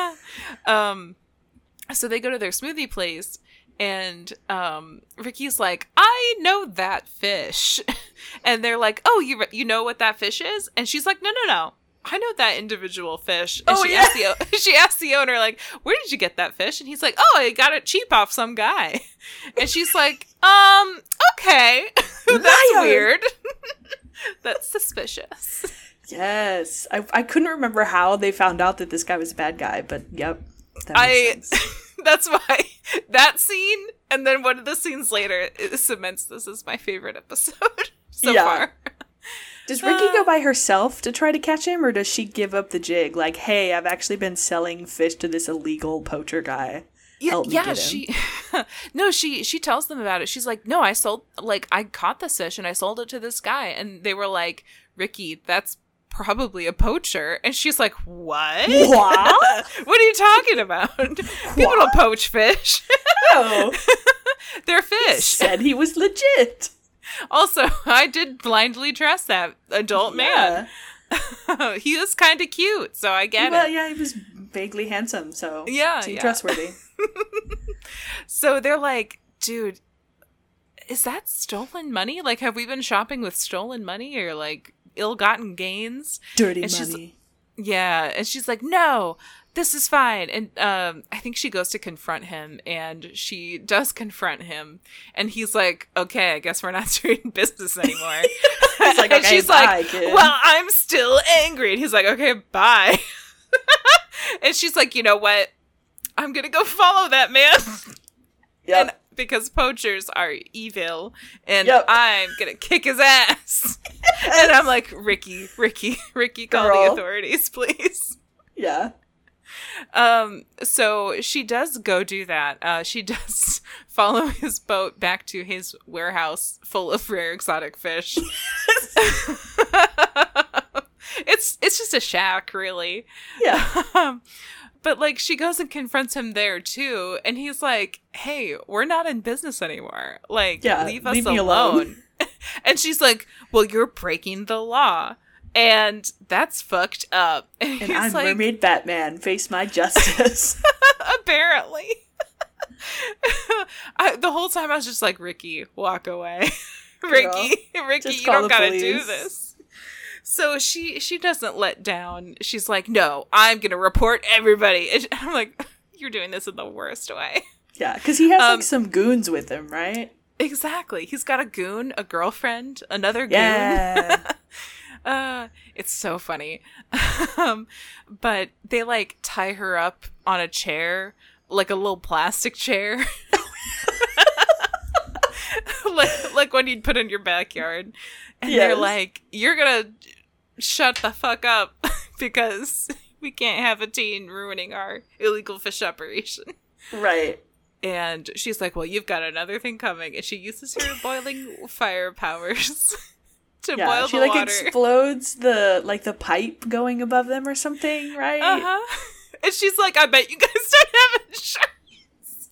So they go to their smoothie place, and Ricky's like, I know that fish. And they're like, oh, you know what that fish is? And she's like, no. I know that individual fish. And she asked the owner, like, where did you get that fish? And he's like, oh, I got it cheap off some guy. And she's like, okay. That's weird. That's suspicious. Yes. I couldn't remember how they found out that this guy was a bad guy, but yep. That makes sense. That's why that scene, and then one of the scenes later, it cements this as my favorite episode so far. Does Ricky go by herself to try to catch him, or does she give up the jig? Like, hey, I've actually been selling fish to this illegal poacher guy. Help me get him. She tells them about it. She's like, no, I caught this fish and I sold it to this guy. And they were like, Ricky, that's probably a poacher. And she's like, what? What? What are you talking about? People don't poach fish. No. They're fish. He said he was legit. Also, I did blindly trust that adult man. He was kind of cute, so I get it. Well, yeah, he was vaguely handsome, so seemed trustworthy. So they're like, dude, is that stolen money? Like, have we been shopping with stolen money or, like, ill-gotten gains? Dirty money. And she's like, no, this is fine. And I think she goes to confront him, and she does confront him. And he's like, okay, I guess we're not doing business anymore. He's like, okay, she's bye, like, kid. well, I'm still angry. And he's like, okay, bye. And she's like, you know what? I'm going to go follow that man. Yep. And because poachers are evil, and I'm going to kick his ass. And I'm like, Ricky, call the authorities, please. Yeah. So she does go do that. She does follow his boat back to his warehouse full of rare exotic fish. It's just a shack, really. Yeah. But, like, she goes and confronts him there, too. And he's like, hey, we're not in business anymore. Like, leave us alone. And she's like, well, you're breaking the law. And that's fucked up. And I'm like, Mermaid Batman. Face my justice. Apparently. The whole time I was just like, Ricky, walk away. Ricky, you don't gotta do this. So she doesn't let down. She's like, no, I'm gonna report everybody. And I'm like, you're doing this in the worst way. Yeah, because he has like some goons with him, right? Exactly. He's got a goon, a girlfriend, another goon. Yeah. It's so funny. But they like tie her up on a chair, like a little plastic chair. like one you'd put in your backyard. And they're like, you're gonna shut the fuck up because we can't have a teen ruining our illegal fish operation. Right. And she's like, well, you've got another thing coming. And she uses her boiling fire powers to boil the water. She like explodes the pipe going above them or something, right? Uh-huh. And she's like, I bet you guys don't have insurance.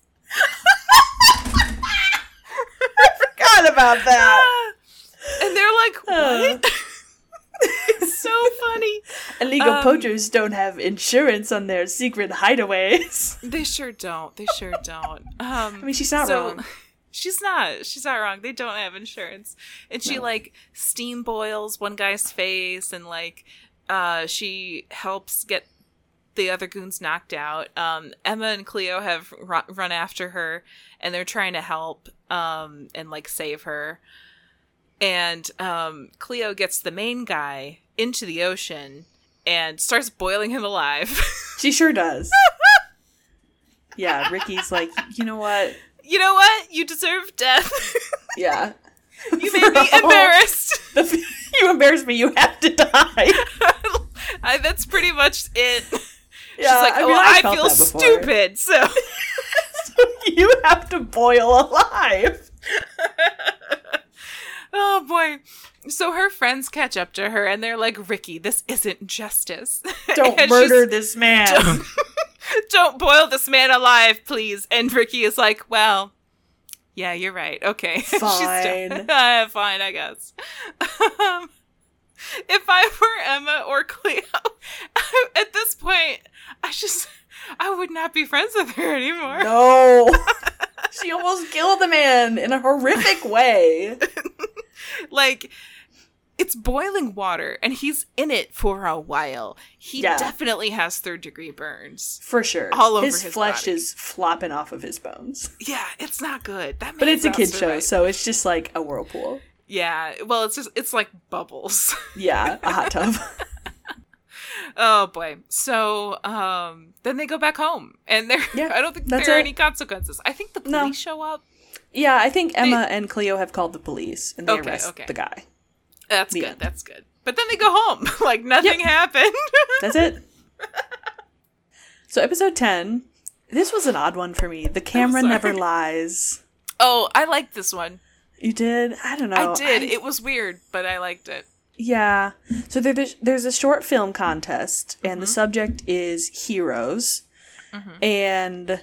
I forgot about that. And they're like, what? It's so funny. Illegal poachers don't have insurance on their secret hideaways. They sure don't. I mean, she's not wrong. She's not wrong. They don't have insurance. And she like steam boils one guy's face, and like she helps get the other goons knocked out. Emma and Cleo have run after her, and they're trying to help and like save her. And Cleo gets the main guy into the ocean and starts boiling him alive. She sure does. Yeah, Ricky's like, you know what? You deserve death. Yeah. You made me embarrassed. You embarrassed me. You have to die. That's pretty much it. Yeah, she's like, I feel stupid, so. So you have to boil alive. Oh boy. So her friends catch up to her and they're like, Ricky, this isn't justice. Don't murder this man. Don't boil this man alive, please. And Ricky is like, well, yeah, you're right. Okay. Fine. Fine, I guess. If I were Emma or Cleo, at this point, I would not be friends with her anymore. No. She almost killed the man in a horrific way. Like, it's boiling water, and he's in it for a while. He definitely has 3rd-degree burns. For sure. All over his flesh body. is flopping off of his bones. Yeah, it's not good. But it's a kid show, so it's just like a whirlpool. Yeah, well, it's like bubbles. Yeah, a hot tub. Oh boy. So then they go back home, and I don't think there are any consequences. I think the police show up. Yeah, I think Emma and Cleo have called the police, and they arrest the guy. That's good. That's good. But then they go home like nothing happened. That's it. So episode 10, this was an odd one for me. The camera never lies. Oh, I liked this one. You did? I don't know. I did. It was weird, but I liked it. Yeah. So there's a short film contest, and the subject is heroes. And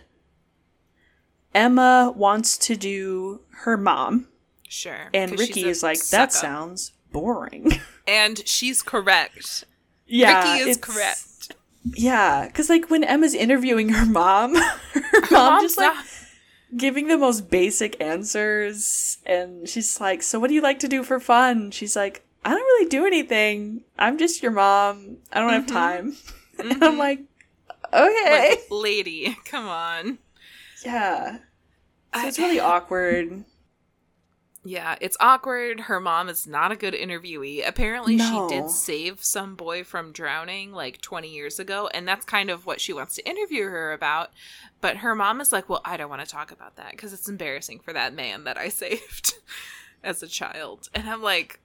Emma wants to do her mom. Sure. And Ricky is like, that sounds boring. And she's correct. Yeah. Ricky is correct. Yeah. Because, like, when Emma's interviewing her mom, her mom just, like, giving the most basic answers. And she's like, so what do you like to do for fun? She's like, I don't really do anything. I'm just your mom. I don't have time. And I'm like, okay. Like, lady, come on. Yeah. So it's really awkward. Yeah, it's awkward. Her mom is not a good interviewee. Apparently, she did save some boy from drowning like 20 years ago, and that's kind of what she wants to interview her about. But her mom is like, well, I don't want to talk about that because it's embarrassing for that man that I saved as a child. And I'm like,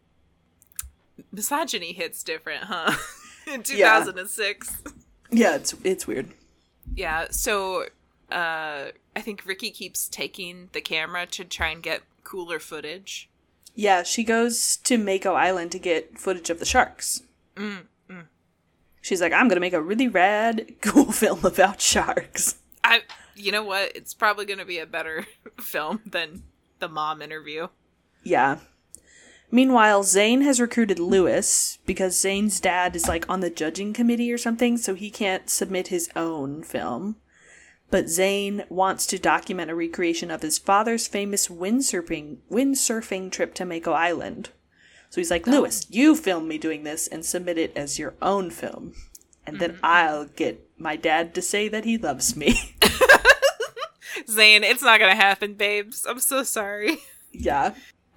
misogyny hits different, huh? In 2006. Yeah, it's weird. Yeah, so I think Ricky keeps taking the camera to try and get cooler footage. Yeah, she goes to Mako Island to get footage of the sharks. She's like, I'm going to make a really rad, cool film about sharks. You know what? It's probably going to be a better film than the mom interview. Yeah. Meanwhile, Zane has recruited Lewis because Zane's dad is like on the judging committee or something, so he can't submit his own film. But Zane wants to document a recreation of his father's famous windsurfing trip to Mako Island. So he's like, Lewis, you film me doing this and submit it as your own film. And then I'll get my dad to say that he loves me. Zane, it's not going to happen, babes. I'm so sorry. Yeah.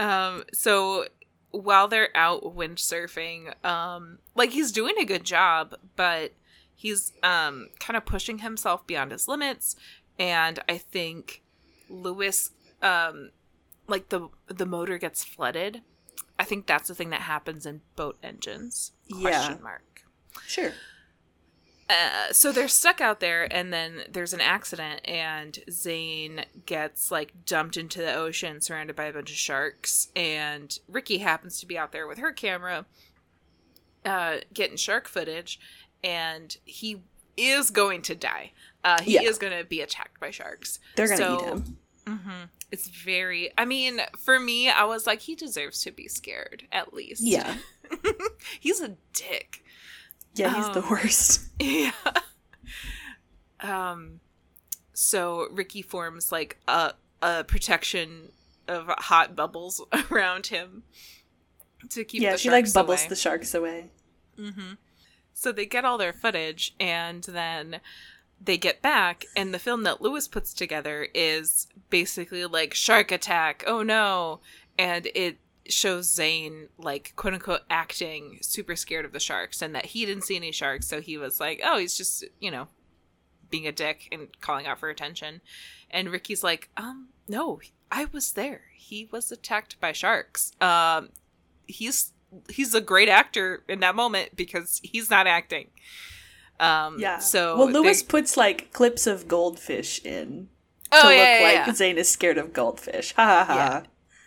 So while they're out windsurfing, like he's doing a good job, but he's kind of pushing himself beyond his limits, and I think Lewis, like the motor gets flooded. I think that's the thing that happens in boat engines. Question mark. Sure. So they're stuck out there, and then there's an accident, and Zane gets like dumped into the ocean, surrounded by a bunch of sharks, and Ricky happens to be out there with her camera, getting shark footage. And he is going to die. He is going to be attacked by sharks. They're going to eat him. It's very... I mean, for me, I was like, he deserves to be scared, at least. Yeah. He's a dick. Yeah, he's the worst. Yeah. So Ricky forms, like, a protection of hot bubbles around him to keep the sharks away. Yeah, she, like, bubbles the sharks away. So they get all their footage, and then they get back, and the film that Lewis puts together is basically like, shark attack, oh no, and it shows Zane, like, quote-unquote acting super scared of the sharks, and that he didn't see any sharks, so he was like, oh, he's just, you know, being a dick and calling out for attention. And Ricky's like, no, I was there. He was attacked by sharks. He's a great actor in that moment because he's not acting. So Lewis puts like clips of goldfish in to look like Zane is scared of goldfish. Ha ha ha.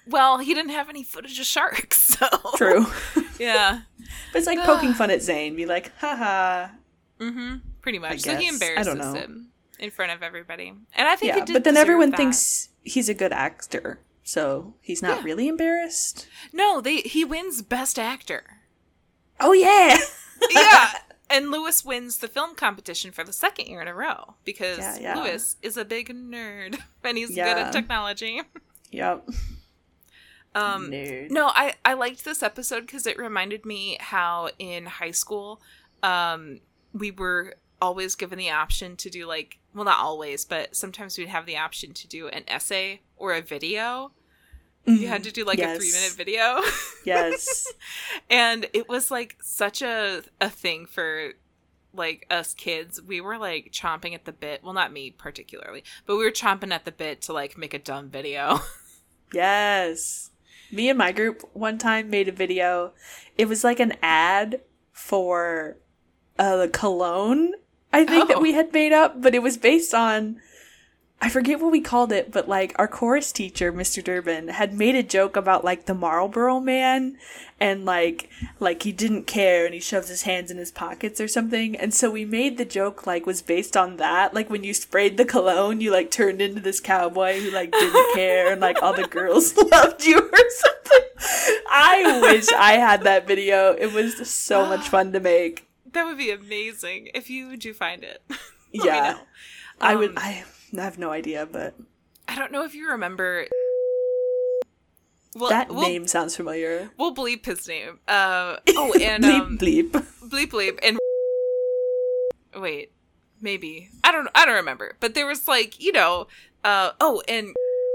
Well, he didn't have any footage of sharks, so. True. Yeah. But it's like poking fun at Zane. Be like, haha. Mm-hmm. Pretty much. I So he guess. embarrasses him in front of everybody. And I think Yeah, he did but then deserve everyone that. thinks he's a good actor. So he's not really embarrassed. No, he wins Best Actor. Oh, yeah. Yeah. And Lewis wins the film competition for the second year in a row because Yeah. Lewis is a big nerd and he's good Yeah. at technology. Yep. Nerd. No, I liked this episode because it reminded me how in high school we were always given the option to do like, well, not always, but sometimes we'd have the option to do an essay or a video. You had to do like a 3-minute video. Yes. And it was like such a thing for like us kids. We were like chomping at the bit. Well, not me particularly, but we were chomping at the bit to like make a dumb video. Yes. Me and my group one time made a video. It was like an ad for the cologne, I think, that we had made up, but it was based on, I forget what we called it, but like our chorus teacher, Mr. Durbin, had made a joke about like the Marlboro Man and like he didn't care and he shoves his hands in his pockets or something. And so we made the joke like was based on that. Like when you sprayed the cologne, you like turned into this cowboy who like didn't care and like all the girls loved you or something. I wish I had that video. It was so much fun to make. That would be amazing if you do find it. Let Yeah. me know. I would. I have no idea, but I don't know if you remember. Well, that name sounds familiar. We'll bleep his name. And Bleep bleep. bleep bleep and wait, maybe I don't remember. But there was like and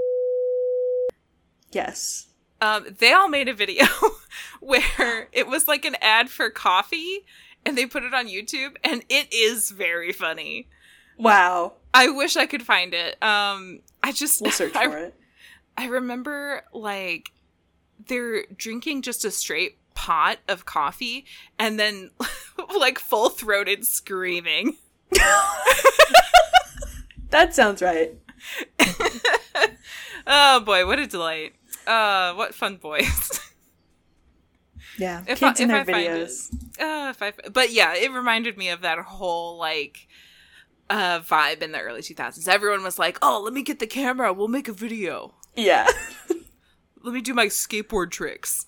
Yes. they all made a video where it was like an ad for coffee, and they put it on YouTube, and it is very funny. Wow. I wish I could find it. We'll search for it. I remember, like, they're drinking just a straight pot of coffee and then, like, full-throated screaming. That sounds right. Oh, boy, what a delight. What fun boys. Yeah, If kids I- in if their I find videos. But yeah, it reminded me of that whole, like, vibe in the early 2000s. Everyone was like, oh, let me get the camera. We'll make a video. Yeah. Let me do my skateboard tricks.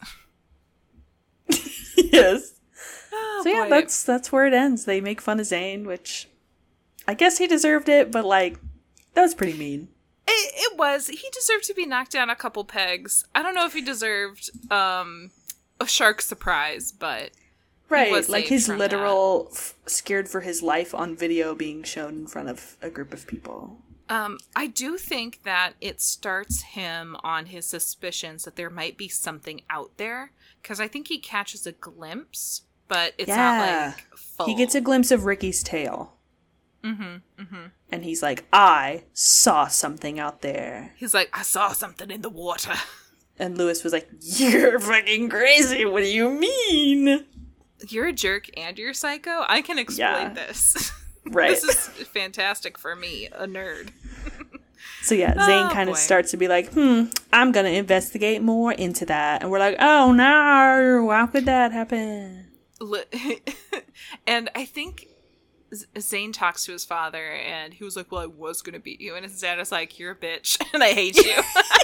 Yes. Oh, So yeah, boy. that's where it ends. They make fun of Zane, which I guess he deserved it, but like that was pretty mean. It was. He deserved to be knocked down a couple pegs. I don't know if he deserved a shark surprise, but Right, was like saved his from literal scared for his life on video being shown in front of a group of people. I do think that it starts him on his suspicions that there might be something out there, because I think he catches a glimpse, but it's not like full. He gets a glimpse of Ricky's tail. And he's like, I saw something out there. He's like, I saw something in the water. And Lewis was like, you're fucking crazy. What do you mean? You're a jerk and you're psycho? I can explain this. Right. This is fantastic for me, a nerd. So yeah, Zane kind boy. of starts to be like, I'm going to investigate more into that. And we're like, oh no, how could that happen? And I think Zane talks to his father, and he was like, well, I was going to beat you. And his dad is like, you're a bitch, and I hate you.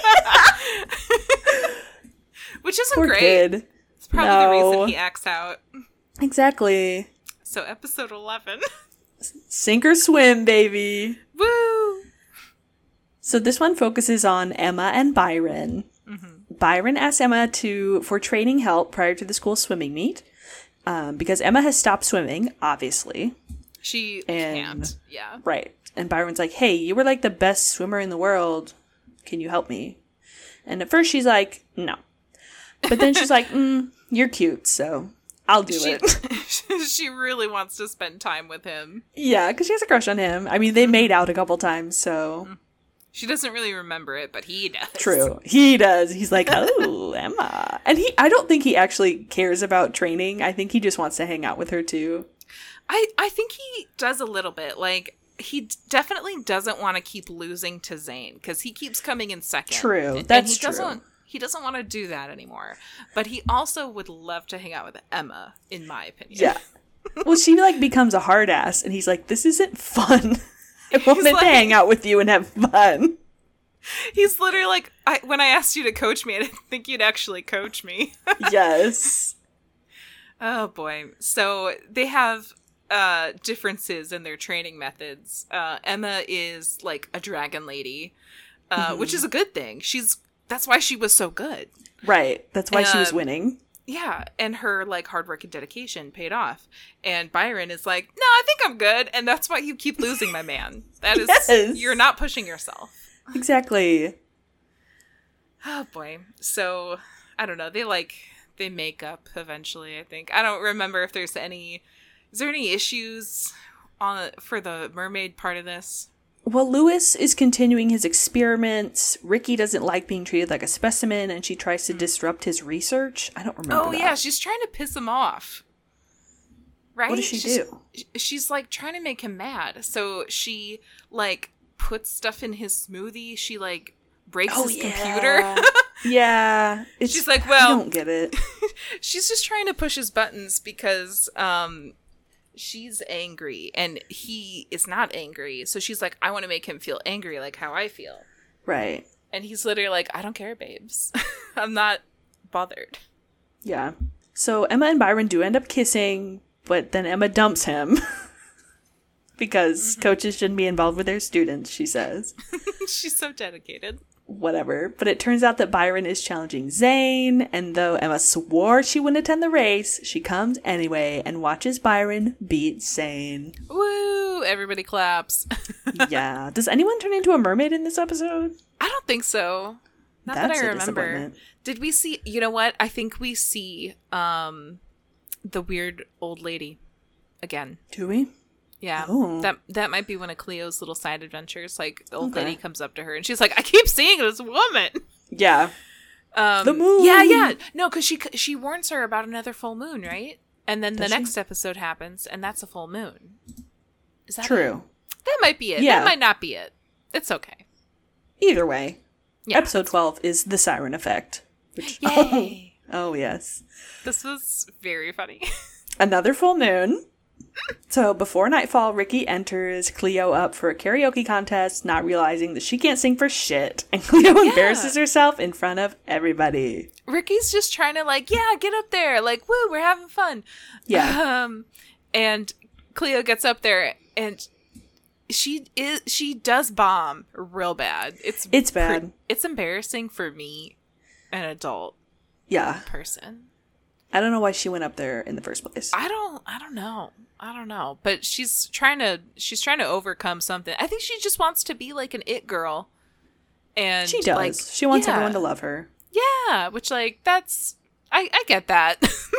Which isn't Poor great. kid. It's probably the reason he acts out. Exactly. So episode 11. Sink or swim, baby. Woo! So this one focuses on Emma and Byron. Byron asks Emma for training help prior to the school swimming meet. Because Emma has stopped swimming, obviously. She And- can't. Yeah. Right. And Byron's like, hey, you were like the best swimmer in the world. Can you help me? And at first she's like, no. But then she's like, you're cute, so I'll do it. She really wants to spend time with him. Yeah, because she has a crush on him. I mean, they made out a couple times, so... She doesn't really remember it, but he does. True. He does. He's like, oh, Emma. And I don't think he actually cares about training. I think he just wants to hang out with her, too. I think he does a little bit. Like, he definitely doesn't want to keep losing to Zane, because he keeps coming in second. True. And That's he doesn't, He doesn't want to do that anymore. But he also would love to hang out with Emma, in my opinion. Yeah. Well, she like becomes a hard ass, and he's like, "This isn't fun. I wanted to hang out with you and have fun." He's literally like, when I asked you to coach me, I didn't think you'd actually coach me. Yes. Oh boy. So they have differences in their training methods. Emma is like a dragon lady, which is a good thing. That's why she was so good. Right. That's why she was winning. Yeah, and her like hard work and dedication paid off. And Byron is like, "No, I think I'm good," and that's why you keep losing, my man. That is, Yes. You're not pushing yourself. Exactly. Oh boy. So I don't know. They make up eventually. I think I don't remember if there's any. Is there any issues for the mermaid part of this? Well, Lewis is continuing his experiments. Ricky doesn't like being treated like a specimen, and she tries to disrupt his research. I don't remember. Oh, that. yeah, she's trying to piss him off. Right? What does she do? She's, like, trying to make him mad. So she, like, puts stuff in his smoothie. She, like, breaks his computer. Yeah. She's like, well... I don't get it. She's just trying to push his buttons because, she's angry and he is not angry. So she's like, I want to make him feel angry like how I feel. Right. And he's literally like, I don't care, babes. I'm not bothered. Yeah. So Emma and Byron do end up kissing, but then Emma dumps him because coaches shouldn't be involved with their students, she says. She's so dedicated. Whatever. But it turns out that Byron is challenging Zane, and though Emma swore she wouldn't attend the race, she comes anyway and watches Byron beat Zane. Woo! Everybody claps. Yeah. Does anyone turn into a mermaid in this episode? I don't think so. Not that I remember. Did we see... You know what? I think we see the weird old lady again. Do we? Yeah, Oh. that might be one of Cleo's little side adventures. Like, the old lady comes up to her and she's like, I keep seeing this woman. Yeah. The moon. Yeah. No, because she warns her about another full moon, right? And then the next episode happens, and that's a full moon. Is that true? That might be it. Yeah. That might not be it. It's okay. Either way. Yeah. Episode 12 is The Siren Effect. Which, Yay! Oh, yes. This was very funny. Another full moon. So before nightfall, Ricky enters Cleo up for a karaoke contest, not realizing that she can't sing for shit. And Cleo embarrasses herself in front of everybody. Ricky's just trying to like, yeah, get up there. Like, woo, we're having fun. Yeah. And Cleo gets up there and she does bomb real bad. It's bad. It's embarrassing for me, an adult person. I don't know why she went up there in the first place. I don't know. But she's trying to overcome something. I think she just wants to be like an it girl. And she does. Like, she wants everyone to love her. Yeah, which like that's I get that.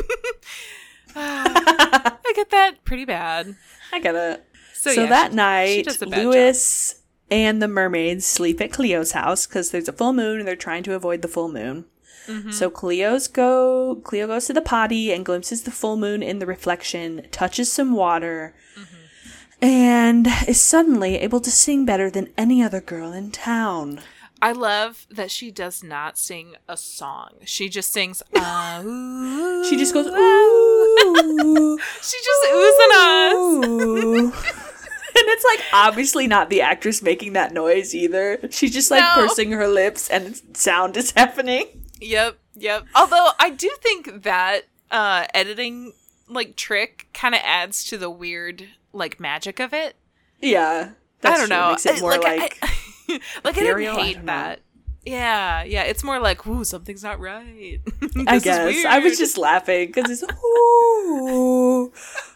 I get that pretty bad. I get it. So that night, does a bad Lewis and the mermaids sleep at Cleo's house because there's a full moon and they're trying to avoid the full moon. Mm-hmm. So Cleo goes to the potty and glimpses the full moon in the reflection, touches some water, and is suddenly able to sing better than any other girl in town. I love that she does not sing a song. She just sings, ooh. She just goes, ooh. She just oohs and ahs. And it's like obviously not the actress making that noise either. She's just like pursing her lips and sound is happening. Yep. Although I do think that editing like trick kind of adds to the weird like magic of it. Yeah, that's I don't know. Makes it more like I didn't hate that. Yeah. It's more like, ooh, something's not right. I guess I was just laughing because it's ooh,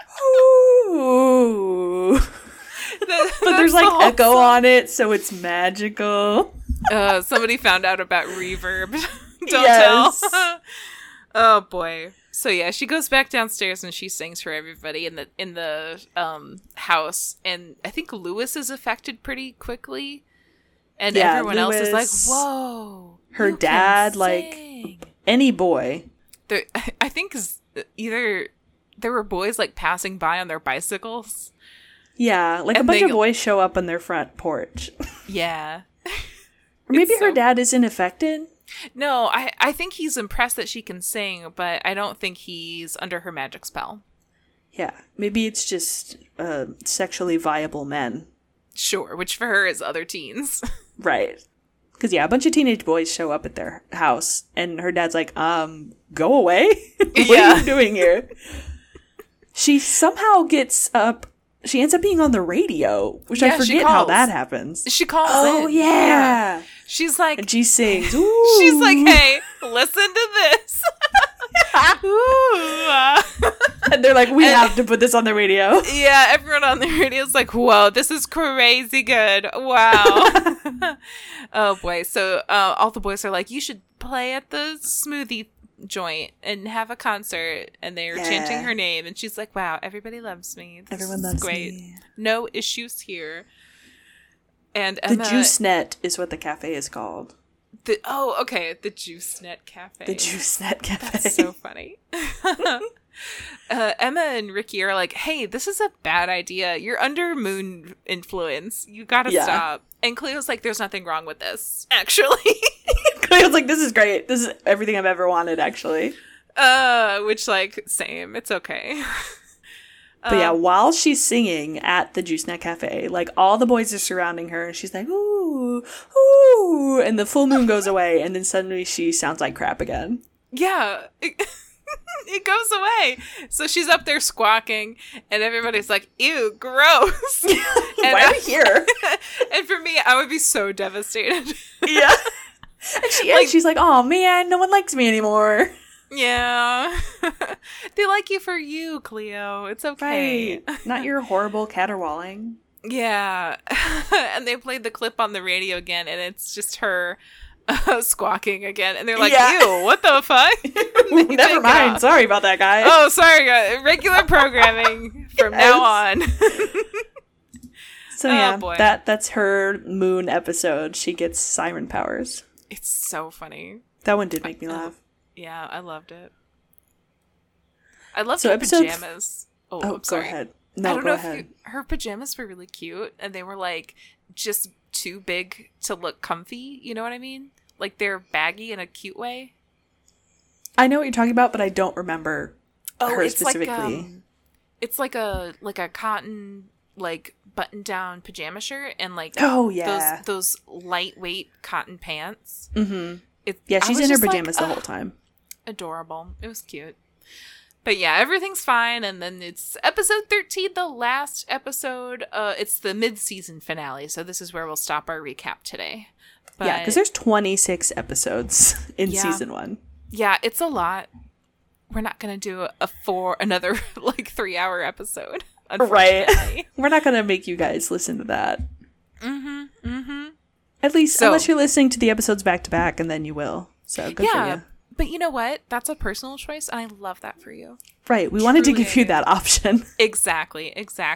ooh. But there's like echo on it, so it's magical. Somebody found out about reverb. Don't tell. Oh boy. So yeah, she goes back downstairs and she sings for everybody in the house, and I think Lewis is affected pretty quickly, and everyone else is like, "Whoa!" Her dad, like any boy. I think either there were boys like passing by on their bicycles. Yeah, like a bunch of boys show up on their front porch. Yeah. Or maybe her dad isn't affected. No, I think he's impressed that she can sing, but I don't think he's under her magic spell. Yeah, maybe it's just sexually viable men. Sure, which for her is other teens. Right. Because, yeah, a bunch of teenage boys show up at their house, and her dad's like, go away? What are you doing here? She somehow gets up. She ends up being on the radio, which I forget how that happens. She calls Oh, in. yeah. She's like... And she sings. Ooh. She's like, hey, listen to this. Ooh. And they're like, we have to put this on the radio. Yeah, everyone on the radio is like, whoa, this is crazy good. Wow. Oh, boy. So all the boys are like, you should play at the smoothie joint and have a concert. And they're chanting her name. And she's like, wow, everybody loves me. Everyone loves me. No issues here. And Emma, the Juice Net is what the cafe is called. The Juice Net Cafe. The Juice Net Cafe. That's so funny. Emma and Ricky are like, hey, this is a bad idea. You're under moon influence. You gotta stop. And Cleo's like, there's nothing wrong with this, actually. Cleo's like, this is great. This is everything I've ever wanted, actually. Which, like, same. It's okay. But yeah, while she's singing at the Juice Net Cafe, like, all the boys are surrounding her, and she's like, ooh, ooh, and the full moon goes away, and then suddenly she sounds like crap again. Yeah. It goes away. So she's up there squawking, and everybody's like, ew, gross. Why are we here? And for me, I would be so devastated. Yeah. And she's like, oh man, no one likes me anymore. Yeah. They like you for you, Cleo. It's okay. Right. Not your horrible caterwauling. Yeah. And they played the clip on the radio again, and it's just her squawking again. And they're like, ew, what the fuck? Never mind. Sorry about that, guy. Oh, sorry, guys. Regular programming from now on. So yeah, that's her moon episode. She gets siren powers. It's so funny. That one did make me laugh. Yeah, I loved it. I loved her pajamas. Oh, sorry. Go ahead. No, go ahead. Her pajamas were really cute, and they were like just too big to look comfy. You know what I mean? Like they're baggy in a cute way. I know what you're talking about, but I don't remember her specifically. Like, it's like a cotton like button down pajama shirt and like those lightweight cotton pants. Mm-hmm. She's in her pajamas the whole time. Adorable. It was cute. But yeah, everything's fine, and then it's episode 13, the last episode. It's the mid-season finale, so this is where we'll stop our recap today. But, yeah, because there's 26 episodes in season 1. Yeah, it's a lot. We're not going to do another like 3-hour episode, right? We're not going to make you guys listen to that. Mm-hmm. Mm-hmm. At least, unless you're listening to the episodes back to back, and then you will. So good for you. But you know what? That's a personal choice, and I love that for you. Right. We wanted to give you that option. Exactly.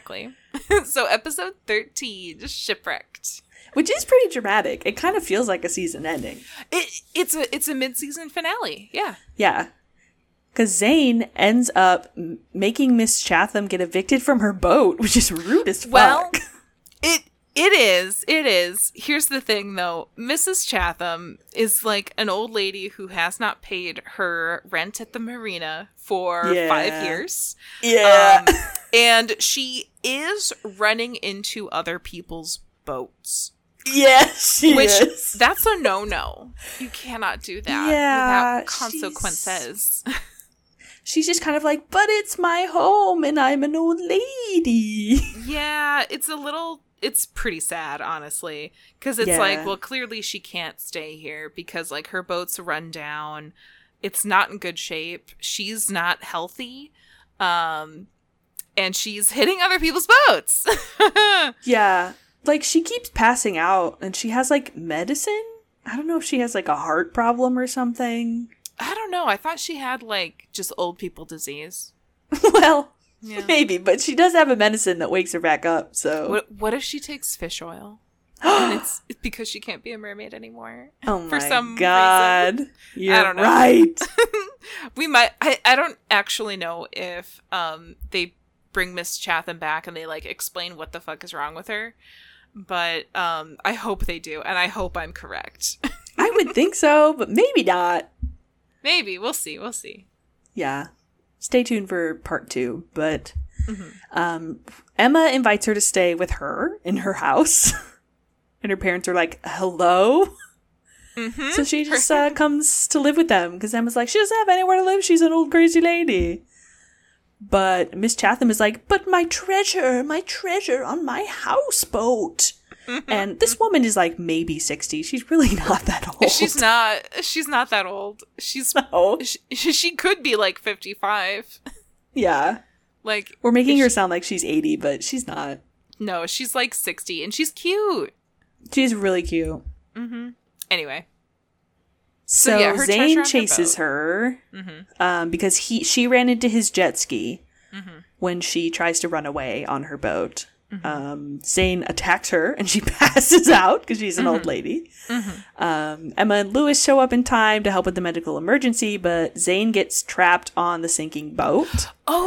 So episode 13, Shipwrecked. Which is pretty dramatic. It kind of feels like a season ending. It's a mid-season finale. Yeah. Yeah. Because Zane ends up making Miss Chatham get evicted from her boat, which is rude as fuck. Well, it is. Here's the thing, though. Mrs. Chatham is like an old lady who has not paid her rent at the marina for 5 years. Yeah. And she is running into other people's boats. Yes, she is. That's a no-no. You cannot do that without consequences. She's just kind of like, but it's my home and I'm an old lady. Yeah, it's pretty sad, honestly. Because it's like, well, clearly she can't stay here because, like, her boat's run down. It's not in good shape. She's not healthy. And she's hitting other people's boats. Yeah. Like, she keeps passing out and she has, like, medicine? I don't know if she has, like, a heart problem or something. I don't know. I thought she had, like, just old people disease. Well... Yeah. Maybe, but she does have a medicine that wakes her back up, so... What if she takes fish oil? And it's because she can't be a mermaid anymore. Oh my for some God. reason. You're I don't know. Right. We might... I don't actually know if they bring Miss Chatham back and they, like, explain what the fuck is wrong with her. But I hope they do, and I hope I'm correct. I would think so, but maybe not. Maybe. We'll see. We'll see. Yeah. Stay tuned for part 2. But Emma invites her to stay with her in her house. And her parents are like, hello? Mm-hmm. So she just comes to live with them because Emma's like, she doesn't have anywhere to live. She's an old crazy lady. But Miss Chatham is like, but my treasure on my houseboat. Mm-hmm. And this woman is like maybe 60. She's really not that old. She's not that old. She could be like 55. Yeah. Like, we're making her sound like she's 80, but she's not. No, she's like 60 and she's cute. She's really cute. Mm-hmm. Anyway. So yeah, Zane chases her because she ran into his jet ski when she tries to run away on her boat. Zane attacks her and she passes out because she's an old lady. Emma and Lewis show up in time to help with the medical emergency, but Zane gets trapped on the sinking boat.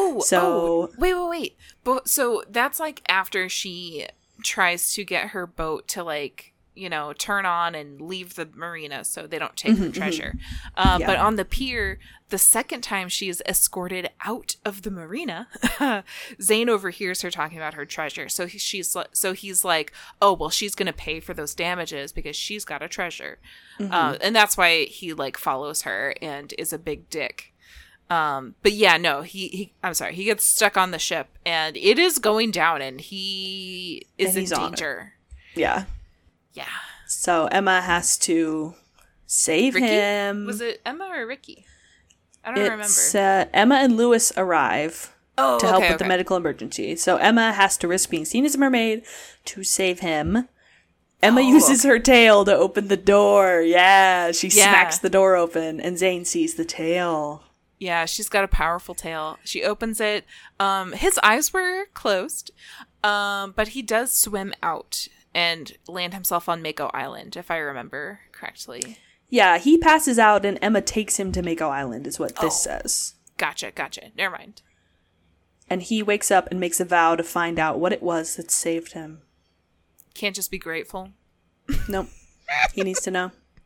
Wait. So that's like after she tries to get her boat to like, you know, turn on and leave the marina so they don't take her treasure. But on the pier, the second time she is escorted out of the marina, Zane overhears her talking about her treasure. So he's like, oh, well, she's going to pay for those damages because she's got a treasure. And that's why he like follows her and is a big dick. But yeah, no, I'm sorry. He gets stuck on the ship and it is going down and he is in danger. Yeah. Yeah. So Emma has to save him. Was it Emma or Ricky? I don't remember. Emma and Lewis arrive to help with the medical emergency. So Emma has to risk being seen as a mermaid to save him. Emma uses her tail to open the door. Yeah, she smacks the door open and Zane sees the tail. Yeah, she's got a powerful tail. She opens it. His eyes were closed, but he does swim out and land himself on Mako Island, if I remember correctly. Yeah, he passes out and Emma takes him to Mako Island, is what this says. Gotcha. Never mind. And he wakes up and makes a vow to find out what it was that saved him. Can't just be grateful. Nope. He needs to know.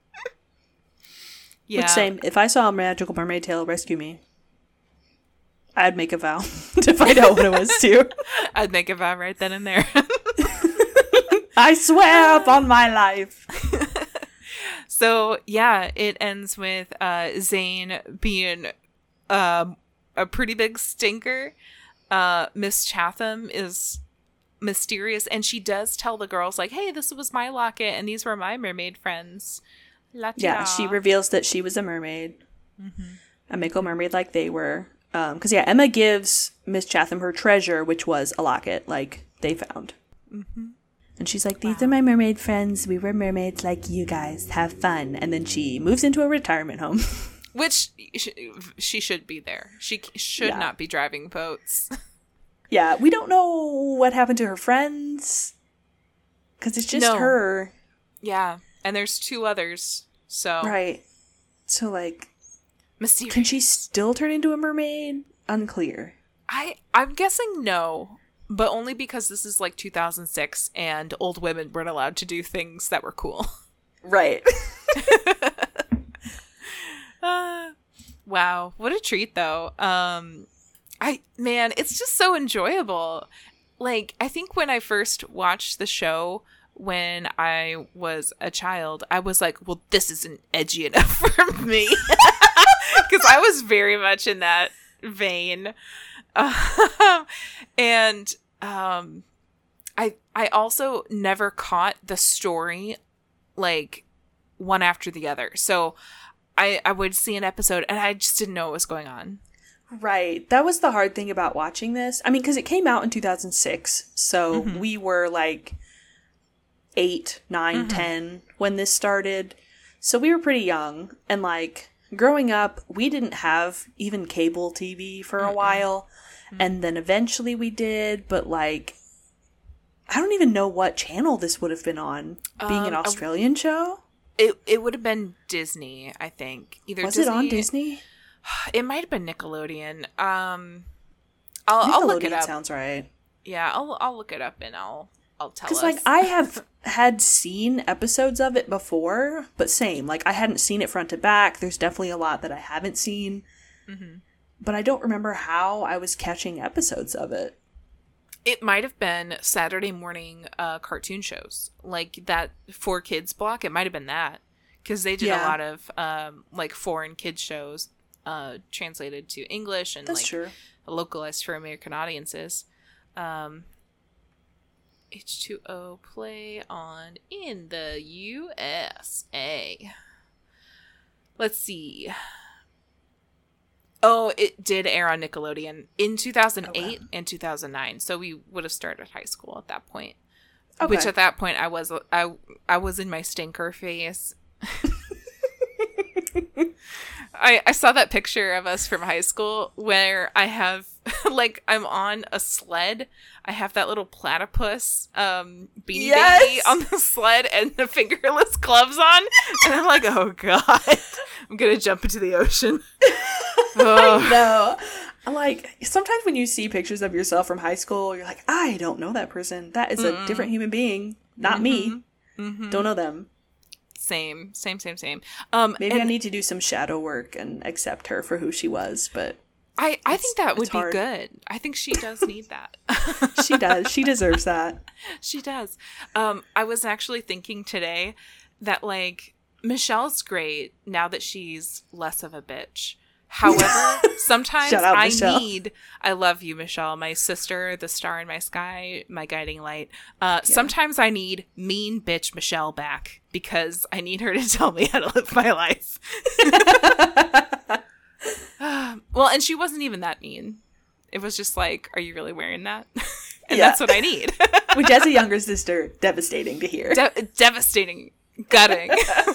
Yeah. Which, same, if I saw a magical mermaid tail rescue me, I'd make a vow to find out what it was, too. I'd make a vow right then and there. I swear upon my life. So, yeah, it ends with Zane being a pretty big stinker. Miss Chatham is mysterious, and she does tell the girls, like, hey, this was my locket, and these were my mermaid friends. Yeah, she reveals that she was a mermaid. A Mako mermaid like they were. Because, Emma gives Miss Chatham her treasure, which was a locket, like they found. And she's like, these are my mermaid friends. We were mermaids like you guys. Have fun. And then she moves into a retirement home. Which she should be there. She should not be driving boats. Yeah, we don't know what happened to her friends. Because it's just her. Yeah, and there's 2 others. So right. So, like, mysterious. Can she still turn into a mermaid? Unclear. I'm guessing no. But only because this is like 2006 and old women weren't allowed to do things that were cool. Right. Wow. What a treat, though. It's just so enjoyable. Like, I think when I first watched the show when I was a child, I was like, well, this isn't edgy enough for me. Because I was very much in that vein. And I also never caught the story like one after the other. So I would see an episode and I just didn't know what was going on. Right. That was the hard thing about watching this. I mean, because it came out in 2006. So we were like 8, 9, 10 when this started. So we were pretty young. And like growing up, we didn't have even cable TV for a while. And then eventually we did, but like, I don't even know what channel this would have been on. Being an Australian show? It would have been Disney, I think. Was it on Disney? It might have been Nickelodeon. I'll look it up. Sounds right. Yeah, I'll look it up and I'll tell us. Because, like, I have had seen episodes of it before, but same. Like, I hadn't seen it front to back. There's definitely a lot that I haven't seen. Mm-hmm. But I don't remember how I was catching episodes of it. It might have been Saturday morning cartoon shows. Like, that 4Kids block. It might have been that. Because they did a lot of, like, foreign kids shows translated to English and, That's like, true. localized for American audiences. H2O play on in the USA. Let's see. Oh, it did air on Nickelodeon in 2008 and 2009. So we would have started high school at that point. Okay. Which at that point I was in my stinker phase. I saw that picture of us from high school where I have, like, I'm on a sled. I have that little platypus beanie baby on the sled and the fingerless gloves on. And I'm like, oh, God. I'm going to jump into the ocean. I know. Like, sometimes when you see pictures of yourself from high school, you're like, I don't know that person. That is a different human being. Not me. Mm-hmm. Don't know them. Same. Maybe I need to do some shadow work and accept her for who she was, but I think that would be good. I think she does need that. She does. She deserves that. She does. I was actually thinking today that, like, Michelle's great now that she's less of a bitch. However, sometimes I love you, Michelle, my sister, the star in my sky, my guiding light. Sometimes I need mean bitch Michelle back because I need her to tell me how to live my life. Well, and she wasn't even that mean. It was just like, are you really wearing that? And that's what I need. Which, as a younger sister, devastating to hear. Devastating. Gutting.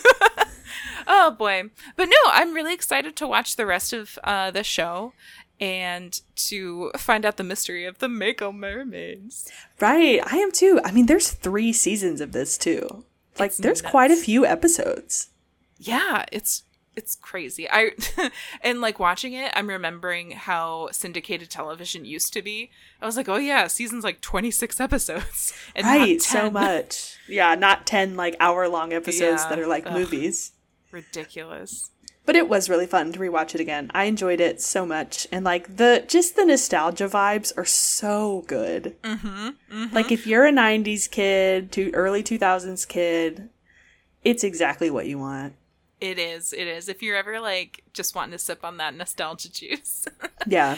Oh, boy. But no, I'm really excited to watch the rest of the show and to find out the mystery of the Mako mermaids. Right. I am, too. I mean, there's 3 seasons of this, too. Like, there's quite a few episodes. Yeah, it's crazy. And, like, watching it, I'm remembering how syndicated television used to be. I was like, oh, yeah, season's like 26 episodes. And right, so much. Yeah, not 10, like, hour-long episodes that are like movies. Ridiculous. But it was really fun to rewatch it again. I enjoyed it so much. And, like, the nostalgia vibes are so good. Like, if you're a 90s kid, early 2000s kid, it's exactly what you want. It is. If you're ever, like, just wanting to sip on that nostalgia juice. Yeah.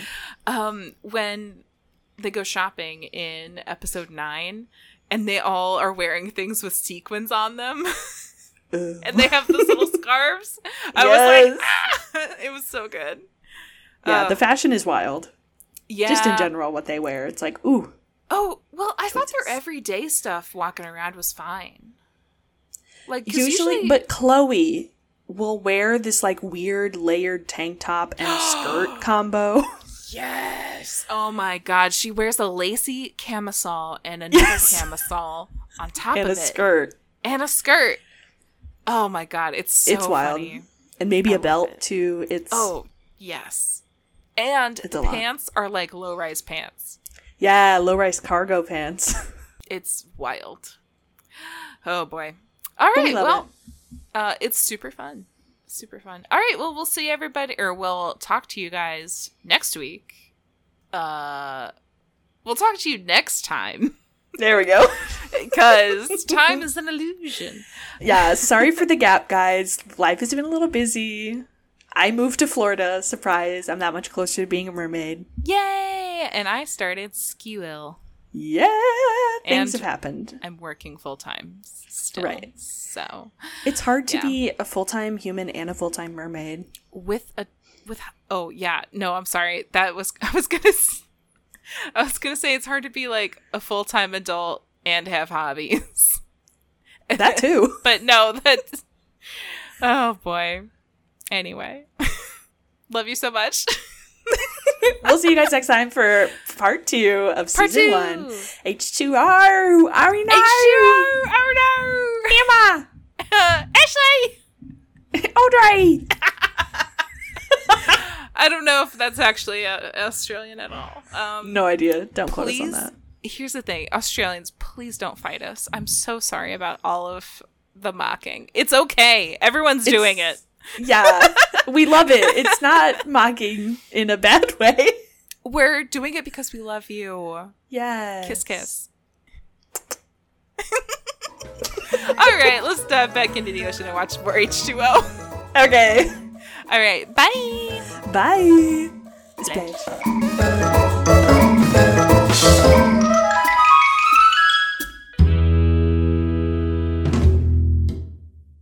When they go shopping in episode 9, and they all are wearing things with sequins on them. And they have those little scarves. I was like, ah! It was so good. Yeah, the fashion is wild. Yeah. Just in general, what they wear. It's like, ooh. Oh, well, I thought their everyday stuff walking around was fine. Like, usually, but Chloe will wear this, like, weird layered tank top and skirt combo. Yes. Oh, my God. She wears a lacy camisole and another camisole on top of it. And a skirt. And a skirt. Oh my God, it's wild. Funny. And maybe a belt too. Oh, yes. And the pants are like low-rise pants. Yeah, low-rise cargo pants. It's wild. Oh boy. All right, well, it's super fun. Super fun. All right, well, we'll see everybody, or we'll talk to you guys next week. We'll talk to you next time. There we go. Because time is an illusion. Yeah, sorry for the gap, guys. Life has been a little busy. I moved to Florida. Surprise. I'm that much closer to being a mermaid. Yay! And I started Skewill. Yeah! Things have happened. I'm working full-time still. Right. So. It's hard to be a full-time human and a full-time mermaid. Oh, yeah. No, I'm sorry. I was gonna say it's hard to be like a full-time adult and have hobbies. That too. But no, oh boy. Anyway. Love you so much. We'll see you guys next time for part 2 of season 1. H2O! Ari no! H2O! Oh no! Emma! Ashley! Audrey! I don't know if that's actually Australian at all. No idea. Don't quote us on that. Here's the thing, Australians, please don't fight us. I'm so sorry about all of the mocking. It's okay. Everyone's doing it. Yeah, we love it. It's not mocking in a bad way. We're doing it because we love you. Yes. Kiss, kiss. All right, let's dive back into the ocean and watch more H2O. Okay. All right, bye. Bye. Splash.